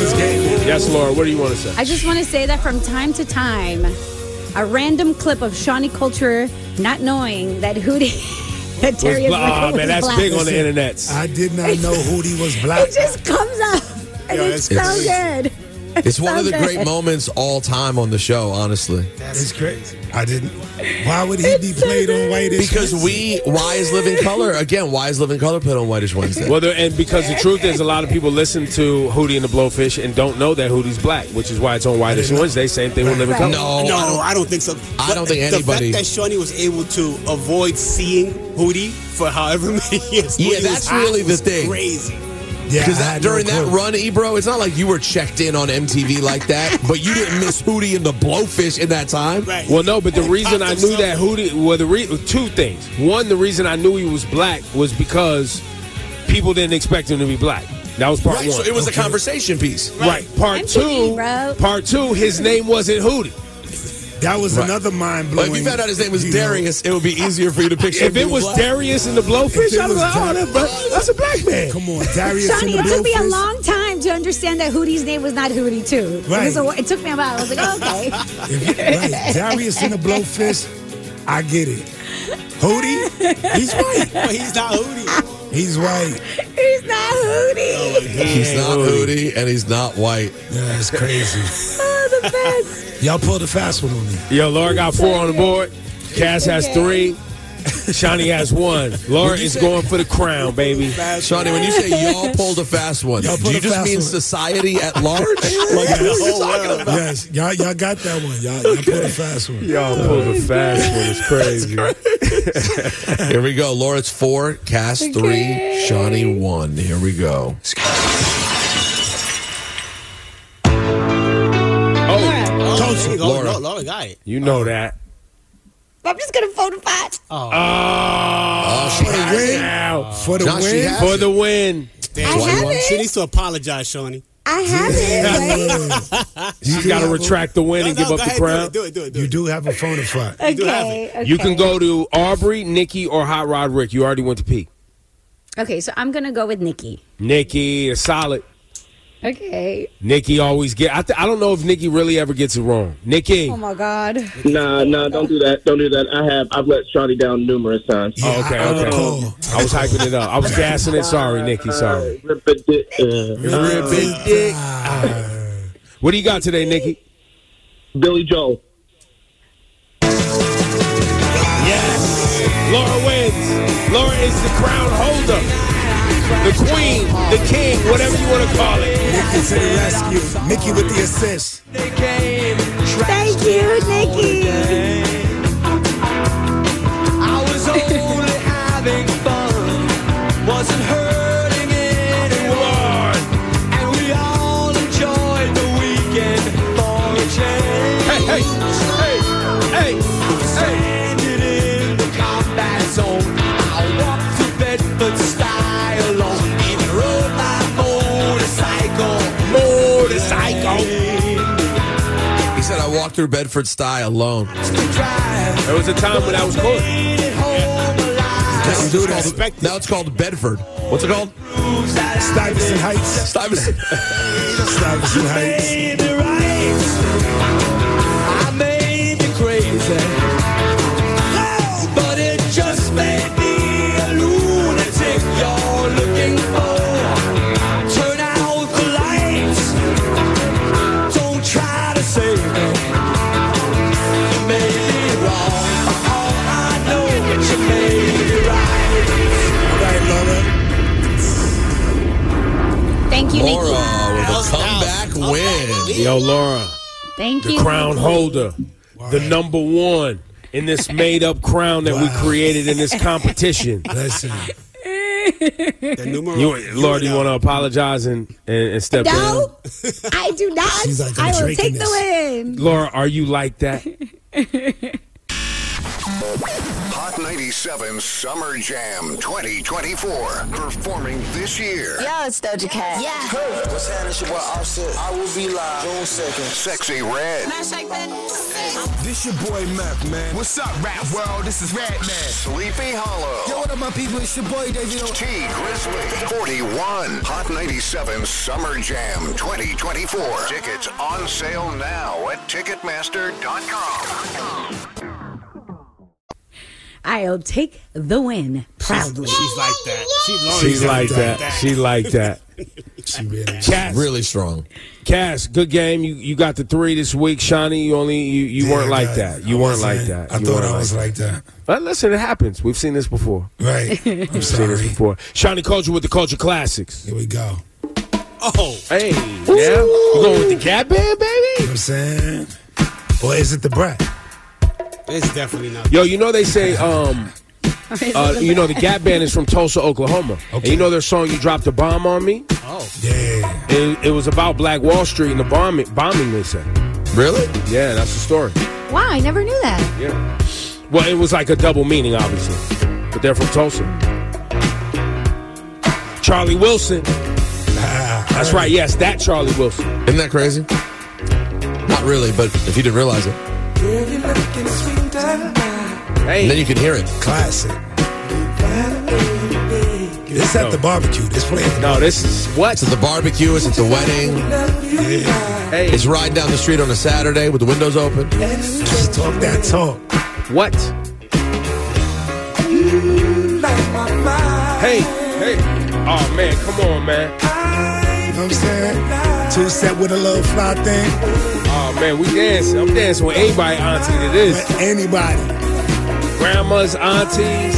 Yes, Laura, what do you want to say? I just want to say that from time to time, a random clip of Shawnee Culture not knowing that Hootie, that Darius Rucker was man, that's black. big on the internet. I did not know Hootie was black. It just comes up, and it's so good. It's one so of the good. great moments all time on the show, honestly. It's crazy. I didn't. Why would he be played on Whitish Because Wednesday? Why is Living Color? Again, Why is Living Color played on Whitish Wednesday? Well, and because the truth is, a lot of people listen to Hootie and the Blowfish and don't know that Hootie's black, which is why it's on Whitish Wednesday. Same thing with Living Color. No, I don't think so. I don't think The anybody. fact that Shawnee was able to avoid seeing Hootie for however many years. Yeah, Hootie that's was really the was thing. Crazy. Yeah, Because I had during no that clue. run, Ebro, it's not like you were checked in on MTV like that, but you didn't miss Hootie and the Blowfish in that time. Right. Well, no, but the reason I knew that Hootie, two things. One, the reason I knew he was black was because people didn't expect him to be black. That was part Right, one. so it was a conversation piece. Right. Part MTV, bro. two, his name wasn't Hootie. That was Right. another mind But blowing. if you found out his name was Darius, it would be easier for you to picture If him it being was black. Darius and the Blowfish, I'd be like, that's a black man. Come on, Darius Shawnee, and it the took me a Blowfish. long time to understand that Hootie's name was not Hootie, too. Right. It took me a while. I was like, oh, okay. Right. Darius and the Blowfish, I get it. Hootie, he's white. No, he's not Hootie. He's white. He's not Hootie. He's not Hootie and he's not white. Yeah, it's crazy. Oh, the best. Y'all pulled a fast one on me. Yo, Laura got 4 on the board. Cass has 3. Shawnee has 1. Laura is going for the crown, baby. Shawnee, when you say y'all pulled a fast one, Y'all do pulled you a just fast mean one. society at large? Like, what are you talking about? Yes, y'all got that one. Y'all pulled a fast one. Y'all pulled a fast one. It's crazy. Here we go. Laura, it's 4. Cass 3. Shawnee 1. Here we go. Laura. Laura got it. You know that. I'm just going to phone a fight. Oh, for the win. Now. For the Josh, she win. has For it. the win. Damn, I have she it. needs to apologize, Shawnee. I have it. She's got to retract the win and give up go the ahead, crown. Do it. You do have a phone to fight. Okay. You can go to Aubrey, Nikki, or Hot Rod Rick. You already went to P. Okay, so I'm going to go with Nikki. Nikki, is solid. Okay. Nikki always get. I don't know if Nikki really ever gets it wrong. Nikki. Oh, my God. Nah, don't do that. Don't do that. I've let Shawnee down numerous times. Oh, okay. I was hyping it up. I was gassing it. Sorry, Nikki. Sorry. Ripping dick. Ripping dick. What do you got today, Nikki? Billy Joel. Yes. Laura wins. Laura is the crown holder. The queen, the king, whatever you want to call it. Nikki to the rescue. Nikki with the assist. Thank you, Nikki. I was only having fun. Wasn't walk through Bedford-Stuyvesant alone. There was a time when I was cool. Now it's called Bedford. What's it called? Stuyvesant Heights. Stuyvesant Heights. I may be crazy, but it just may be a lunatic you're looking for. Turn out the lights. Don't try to save me. You may be wrong. All I know is you may be right. All right, Laura. Thank you, Laura Nikki. with a comeback win. Yo, Laura. Thank the you. crown holder, the number one in this made-up crown that we created in this competition. Listen. Laura, do you want to apologize and step down? No, I do not. She's like, I will drinking take this. the win. Laura, are you like that? Hot 97 Summer Jam 2024. Performing this year. Yo, it's Doja Cat. Yeah. Hey, what's happening? It's your boy Offset. I will be live June 2nd. Sexy Red. This your boy Mac, man. What's up, rap world? This is Red Man. Sleepy Hollow. Yo, what up, my people? It's your boy David. T Grizzly. 41. Hot 97 Summer Jam 2024. Tickets on sale now at Ticketmaster.com. I'll take the win proudly. She's like that. She's like that. She like that. She really. Cass, Really strong. Cass, good game. You got the 3 this week. Shawnee, you weren't like that. You weren't like that. I thought I was like that. But listen, it happens. We've seen this before. Right. I'm We've seen this sorry. before. Shawnee Culture with the Culture Classics. Here we go. Oh. Hey, yeah. You going with the Gap Band, baby? You know what I'm saying? Or is it the Brat? It's definitely not. Yo, you know they say, the Gap Band is from Tulsa, Oklahoma. Okay. And you know their song, You Dropped a Bomb on Me? Oh. Yeah. It was about Black Wall Street and the bombing, they say. Really? Yeah, that's the story. Wow, I never knew that. Yeah. Well, it was like a double meaning, obviously. But they're from Tulsa. Charlie Wilson. That's right, yes, that Charlie Wilson. Isn't that crazy? Not really, but if you didn't realize it. Hey. And then you can hear it. Classic. This at the barbecue. This playing. No, this is what? It's at the barbecue. It's at the wedding. Yeah. Hey. It's riding down the street on a Saturday with the windows open. Just talk that talk. What? Hey. Oh, man, come on, man. You know what I'm saying? 2-step with a little fly thing. Oh, man, we dancing. I'm dancing with anybody, auntie, that is. With anybody. Grandmas, aunties.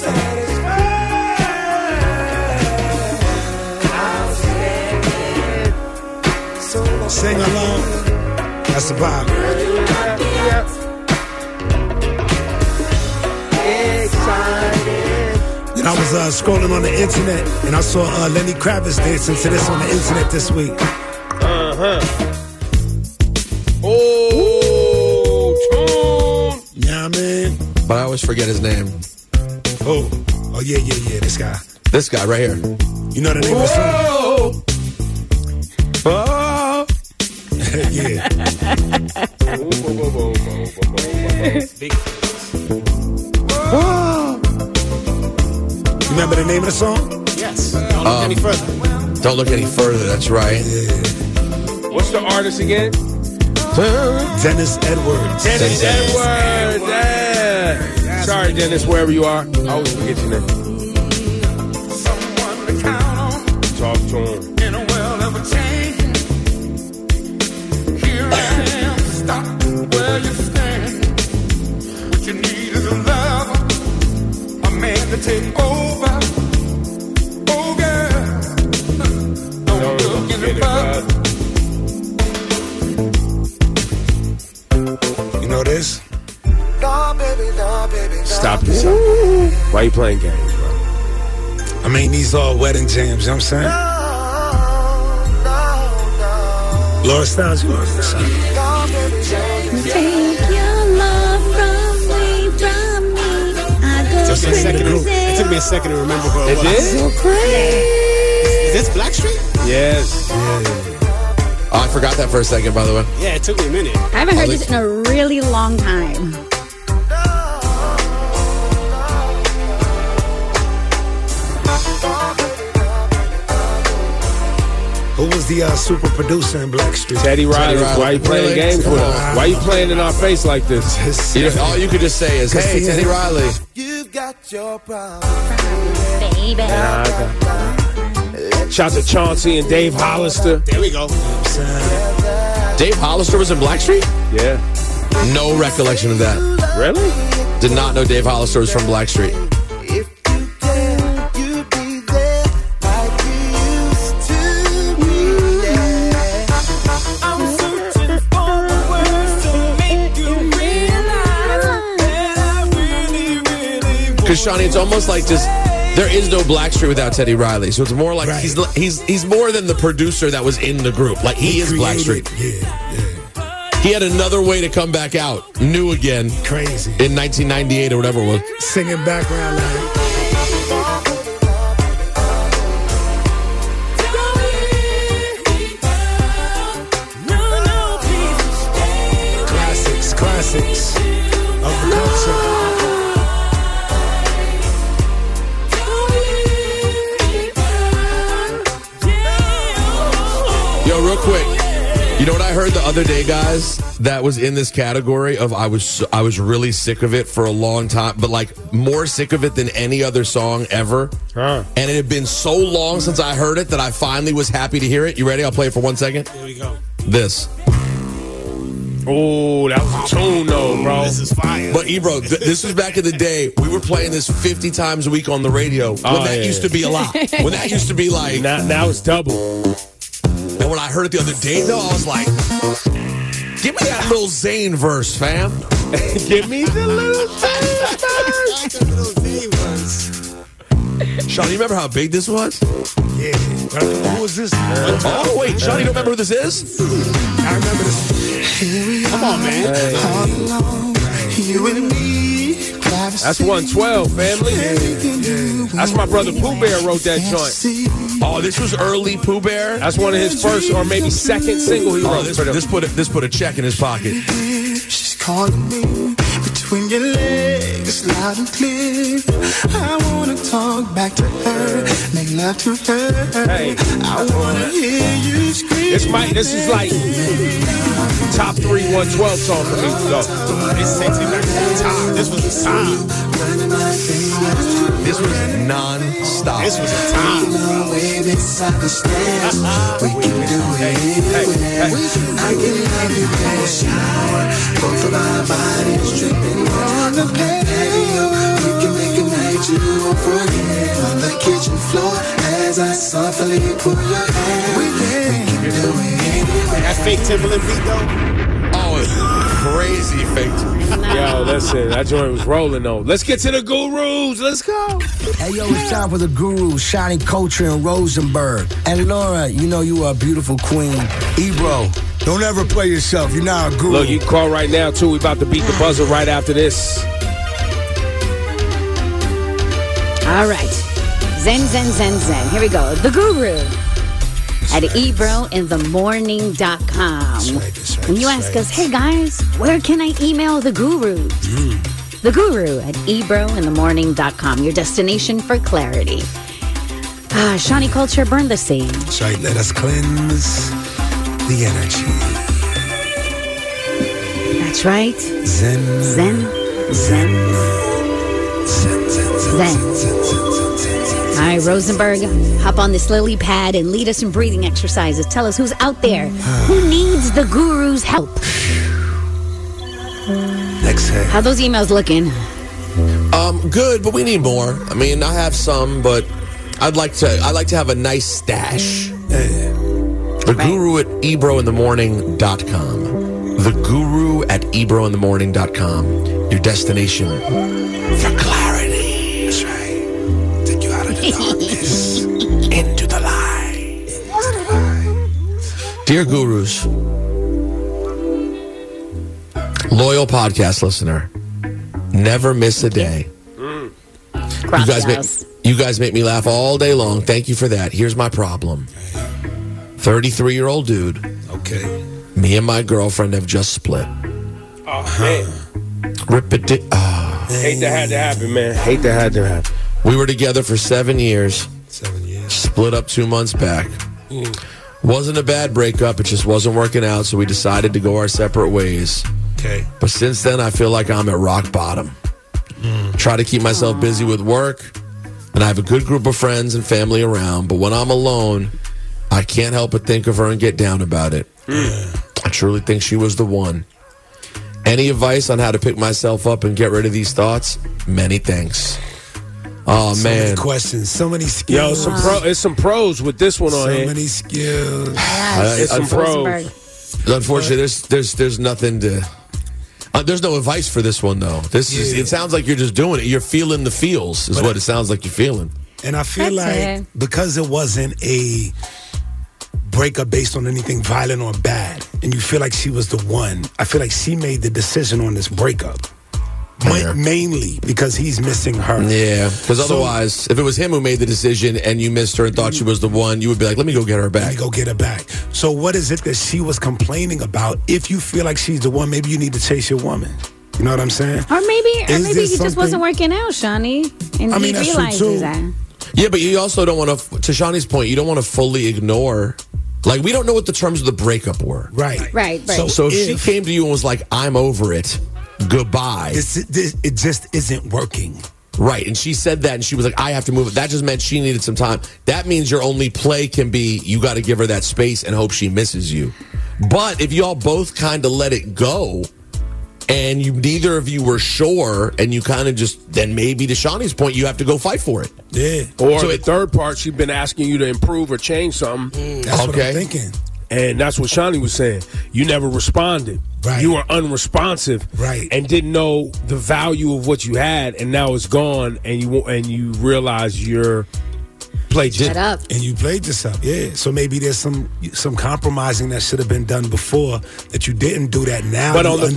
Sing along. That's the vibe. And I was scrolling on the internet and I saw Lenny Kravitz dancing to this on the internet this week. Oh, tune. Yeah, man. But I always forget his name. Oh, yeah. This guy. This guy right here. You know the name of the song? Oh. Yeah. You remember the name of the song? Yes. Don't look any further. Don't look any further. That's right. What's the artist again? Dennis Edwards. Dennis Edwards. Yeah. Sorry, Dennis, wherever you are. I always forget your name. Talk to him. In a world of a change, here I am, stop where you stand. What you need is a lover, a man to take over. Oh, girl, don't look any further. You know this? Stop yourself. Why are you playing games, bro? I mean, these are wedding jams, you know what I'm saying? Laura Styles, you know what I'm saying? Take your love from me. I go It took me a second to remember who it was. It did? so crazy. Is this Blackstreet? Yes. Oh, I forgot that for a second, by the way. Yeah, it took me a minute. I haven't heard this in a really long time. Who was the super producer in Blackstreet? Teddy Riley. Why are you playing games with us? Why are you playing in our face like this? All you could just say is, hey, Teddy Riley. You've got your problem, baby. Shout out to Chauncey and Dave Hollister. There we go. Dave Hollister was in Blackstreet? Yeah. No recollection of that. Really? Did not know Dave Hollister was from Blackstreet. Because, Shawnee, it's almost like just there is no Blackstreet without Teddy Riley. So it's more like he's more than the producer that was in the group. Like he is Blackstreet. Yeah. He had another way to come back out, new again. Crazy. In 1998 or whatever it was. Singing background line. Classics of the culture. Yo, real quick, you know what I heard the other day, guys? That was in this category of I was really sick of it for a long time, but like more sick of it than any other song ever. And it had been so long since I heard it that I finally was happy to hear it. You ready? I'll play it for 1 second. Here we go. This. Oh, that was a tune, though, bro. This is fire. But, Ebro, this was back in the day. We were playing this 50 times a week on the radio. When that used to be a lot. When that used to be like... Now it's double. And when I heard it the other day, though, I was like, give me that little Zayn verse, fam. Give me the little Zayn verse. Sean, you remember how big this was? Yeah. Who was this? Oh, wait. Sean, you don't remember who this is? I remember this. Come on, man. You and me. That's 112, family. That's my brother Pooh Bear wrote that joint. Oh, this was early Pooh Bear? That's one of his first or maybe second single he wrote. This put a check in his pocket. She's calling me between your legs, loud and clear. I wanna talk back to her, make love to her. Hey, I wanna hear you scream. This is like top 3 112 song for me. Go. This takes me back to the time. This was the time. This was non-stop. This was a time. We can do it. I can love you in the shower. Both of our bodies dripping on the patio. We can make a night you won't forget. On the kitchen floor as I softly pull your hair. We can do it. That fake Timberland beat, though. Oh, it's crazy fake. Yo, listen, that joint was rolling though. Let's get to the gurus. Let's go. Hey, yo, it's time for the gurus, Shawnee Culture and Rosenberg. And Laura, you know you are a beautiful queen. Ebro, don't ever play yourself. You're not a guru. Look, you can call right now, too. We about to beat the buzzer right after this. All right. Zen. Here we go. The Guru at ebrointhemorning.com. That's right, when you ask us, hey guys, where can I email the Guru? The Guru at ebrointhemorning.com, your destination for clarity. Shawnee Culture, burn the sage. That's right. Let us cleanse the energy. That's right. Zen. All right, Rosenberg, hop on this lily pad and lead us in breathing exercises. Tell us who's out there, who needs the Guru's help. Exhale. How those emails looking? Good, but we need more. I mean, I have some, but I'd like to have a nice stash. The Guru at ebrointhemorning.com. The Guru at ebrointhemorning.com. Your destination for clarity. That's right. Take you out of the darkness into the light. Dear Gurus, loyal podcast listener, never miss a day. You guys make me laugh all day long. Thank you for that. Here's my problem. 33-year-old dude. Okay. Okay. Me and my girlfriend have just split. Oh, man. Rip it. Hate that had to happen, man. Hate that had to happen. We were together for 7 years. 7 years. Split up 2 months back. Wasn't a bad breakup. It just wasn't working out, so we decided to go our separate ways. Okay. But since then, I feel like I'm at rock bottom. Try to keep myself busy with work, and I have a good group of friends and family around, but when I'm alone, I can't help but think of her and get down about it. I truly think she was the one. Any advice on how to pick myself up and get rid of these thoughts? Many thanks. Oh, so man. Many questions, so many skills. Yo, it's some pros with this one on here. So many skills. It's some pros. Unfortunately, there's nothing to... there's no advice for this one, though. It sounds like you're just doing it. You're feeling the feels is what it sounds like you're feeling. And I feel because it wasn't a breakup based on anything violent or bad, and you feel like she was the one, I feel like she made the decision on this breakup. Mainly because he's missing her. Yeah, because otherwise, if it was him who made the decision and you missed her and thought she was the one, you would be like, let me go get her back. Let me go get her back. So what is it that she was complaining about? If you feel like she's the one, maybe you need to chase your woman. You know what I'm saying? Or maybe he just wasn't working out, Shawnee. And he realizes that. Yeah, but you also don't want to Shawnee's point, you don't want to fully ignore. Like, we don't know what the terms of the breakup were. Right. So if she came to you and was like, I'm over it, goodbye. It just isn't working. Right, and she said that, and she was like, I have to move it. That just meant she needed some time. That means your only play can be you got to give her that space and hope she misses you. But if y'all both kind of let it go, and neither of you were sure, and you kind of just, then maybe to Shawnee's point, you have to go fight for it. Yeah. Or so the third part, she's been asking you to improve or change something. That's what I'm thinking. And that's what Shawnee was saying. You never responded. Right. You were unresponsive. Right. And didn't know the value of what you had, and now it's gone, and you realize you're played yourself. And you played yourself, yeah. So maybe there's some compromising that should have been done before that you didn't do that now. But on the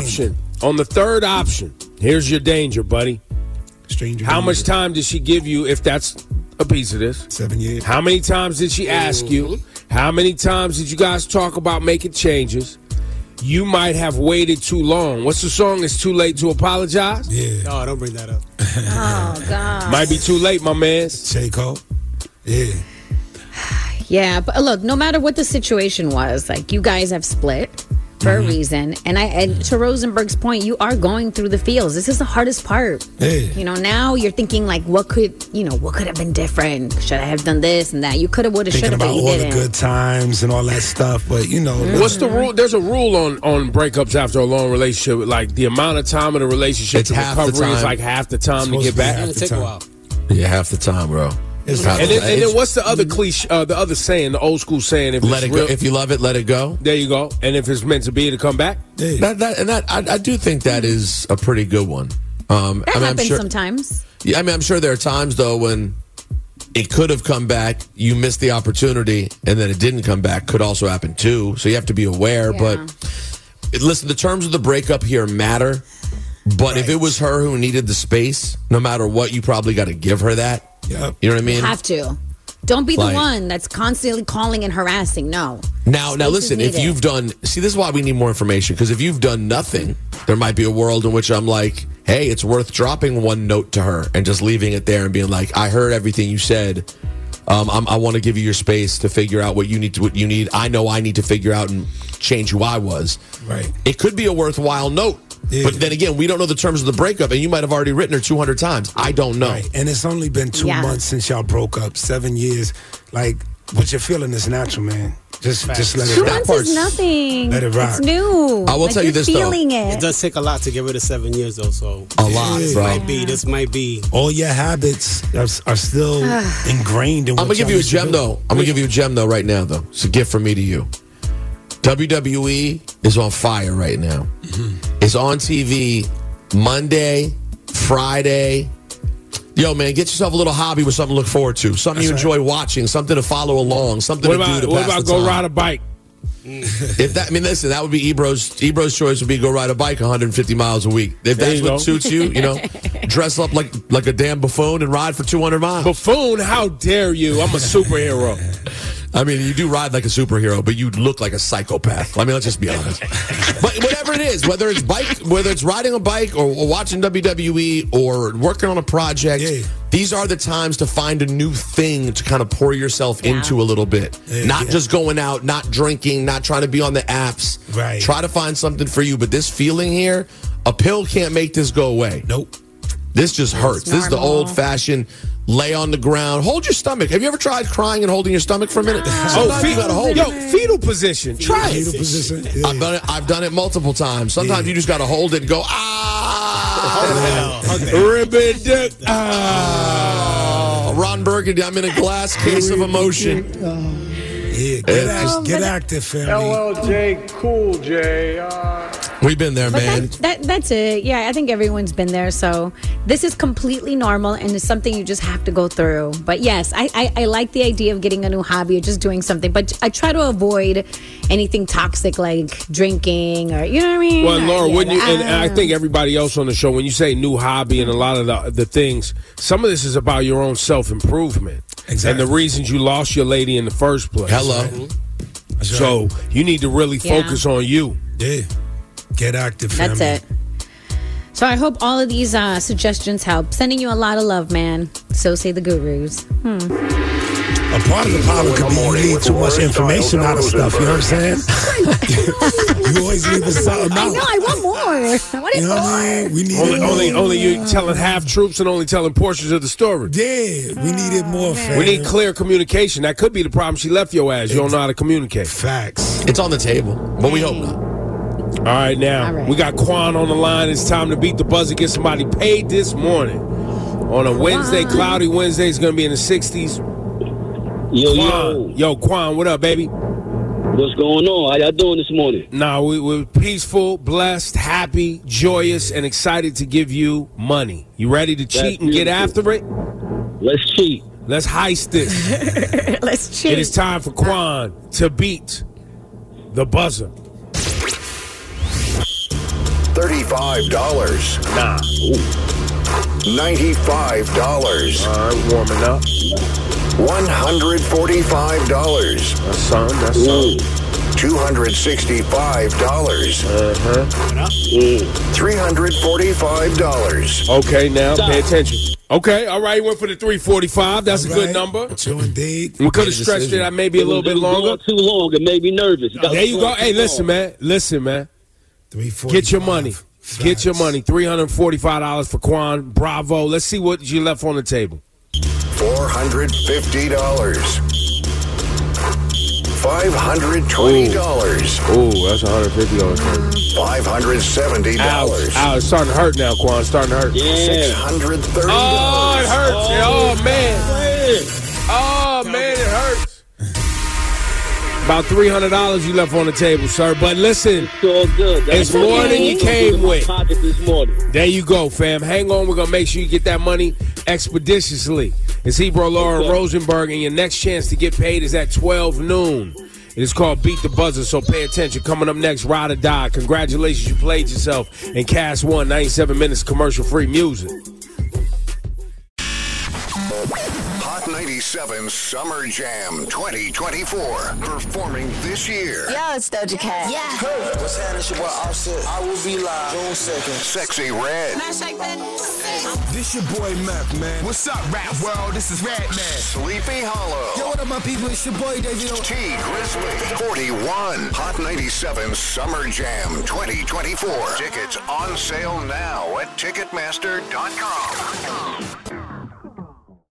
third option, here's your danger, buddy. Stranger. How much time did she give you, if that's a piece of this? 7 years. How many times did she ask you? How many times did you guys talk about making changes? You might have waited too long. What's the song? It's too late to apologize? Yeah. Oh, don't bring that up. Oh, God. Might be too late, my man. J. Cole. Yeah. Yeah, but look, no matter what the situation was, like, you guys have split for a reason. And to Rosenberg's point, you are going through the feels. This is the hardest part. Hey. You know, now you're thinking like, what could have been different? Should I have done this and that? You could have, would have, should have, but you didn't. Thinking about about all the good times and all that stuff, but you know. What's the rule? There's a rule on breakups after a long relationship. Like the amount of time of the relationship, it's half the recovery time. is like half the time to get back. It's going to take a while. Yeah, half the time, bro. And then what's the other cliche, the other saying, the old school saying? If let it go. If you love it, let it go. There you go. And if it's meant to be, to come back. I do think that is a pretty good one. That happens sometimes. Yeah, I mean, I'm sure there are times though when it could have come back, you missed the opportunity, and then it didn't come back. Could also happen too. So you have to be aware. Yeah. But listen, the terms of the breakup here matter. But if it was her who needed the space, no matter what, you probably got to give her that. Yep. You know what I mean? You have to. Don't be the one that's constantly calling and harassing. No. Now listen, if you've done, see, this is why we need more information, because if you've done nothing, there might be a world in which I'm like, hey, it's worth dropping one note to her and just leaving it there and being like, I heard everything you said. I want to give you your space to figure out what you need. I know I need to figure out and change who I was. Right. It could be a worthwhile note. Yeah. But then again, we don't know the terms of the breakup, and you might have already written her 200 times. I don't know. Right. And it's only been 2 months since y'all broke up. 7 years. Like, what you're feeling is natural, man. Just let it rock. 2 months is nothing. Let it rock. It's new. I will tell you this, though. It does take a lot to get rid of 7 years, though. So a lot, bro. This might be. All your habits are still ingrained in what I'm going to give you a gem, though. I'm going to give you a gem, though, right now, though. It's a gift from me to you. WWE is on fire right now. It's on TV Monday, Friday. Yo, man, get yourself a little hobby with something to look forward to. Something you enjoy watching, something to follow along, something to do to pass the time. What about go ride a bike? Listen, that would be Ebro's choice would be go ride a bike 150 miles a week. If that's what suits you, dress up like a damn buffoon and ride for 200 miles. Buffoon, how dare you? I'm a superhero. I mean, you do ride like a superhero, but you look like a psychopath. I mean, let's just be honest. But whatever it is, whether it's riding a bike or watching WWE or working on a project, these are the times to find a new thing to kind of pour yourself into a little bit. Not just going out, not drinking, not trying to be on the apps. Right. Try to find something for you. But this feeling here, a pill can't make this go away. Nope. This just hurts. This is the old-fashioned lay on the ground. Hold your stomach. Have you ever tried crying and holding your stomach for a minute? Fetal position. Try it. Fetal position. Yeah. I've done it multiple times. Sometimes you just got to hold it and go, Ribbon duck. Ron Burgundy, I'm in a glass case of emotion. Yeah, get active, family. LLJ Cool J. We've been there, man. That's it. Yeah, I think everyone's been there. So this is completely normal and it's something you just have to go through. But yes, I like the idea of getting a new hobby or just doing something. But I try to avoid anything toxic like drinking or, you know what I mean? Well, Laura, wouldn't you, and I think everybody else on the show, when you say new hobby and a lot of the things, some of this is about your own self-improvement. Exactly. And the reasons you lost your lady in the first place. Hello. Right? So you need to really focus on you. Yeah. Get active, family. That's it. So I hope all of these suggestions help. Sending you a lot of love, man. So say the gurus. A part of the problem could be you need too much information out of stuff. You know what I'm saying? You always leaving something out. I know. I want more. I want it more. We need only you telling half truths and only telling portions of the story. Yeah, we need it more, fam. We need clear communication. That could be the problem. She left your ass. You don't know how to communicate. Facts. It's on the table, but we hope not. All right, now, we got Quan on the line. It's time to beat the buzzer, get somebody paid this morning. On a Wednesday, cloudy Wednesday, it's going to be in the 60s. Yo, Quan, what up, baby? What's going on? How y'all doing this morning? Nah, we're peaceful, blessed, happy, joyous, and excited to give you money. You ready to cheat and get after it? Let's cheat. Let's heist this. Let's cheat. It is time for Quan to beat the buzzer. $35. Nah. $95. All right, warming up. $145. That's something. $265. $345. Okay, now pay attention. Okay, all right, went for the 345. That's a good number. Indeed. We could have stretched it out maybe a little bit longer. Too long, it made me nervous. There you go. Hey, listen, man. Get your money. Facts. Get your money. $345 for Quan. Bravo. Let's see what you left on the table. $450. $520. Ooh, that's $150. $570. Ouch, it's starting to hurt now, Quan. It's starting to hurt. Yeah. $630. Oh, it hurts. Oh, man. Oh, man, it hurts. About $300 you left on the table, sir. But listen, it's more than you came with. There you go, fam. Hang on. We're going to make sure you get that money expeditiously. It's Ebro, Laura Rosenberg, and your next chance to get paid is at 12 noon. It is called Beat the Buzzer, so pay attention. Coming up next, Ride or Die. Congratulations, you played yourself. And Cast won 97 minutes commercial-free music. Hot 97 Summer Jam 2024. Performing this year. Yo, it's Doja Cat. Yeah. Hey, what's happening? It's your boy Offset. I will be live June 2nd. Sexy Red. This your boy Meth, man. What's up, rap world? This is Red Man. Sleepy Hollow. Yo, what up, my people? It's your boy, David. T Grizzly. 41. Hot 97 Summer Jam 2024. Tickets on sale now at Ticketmaster.com.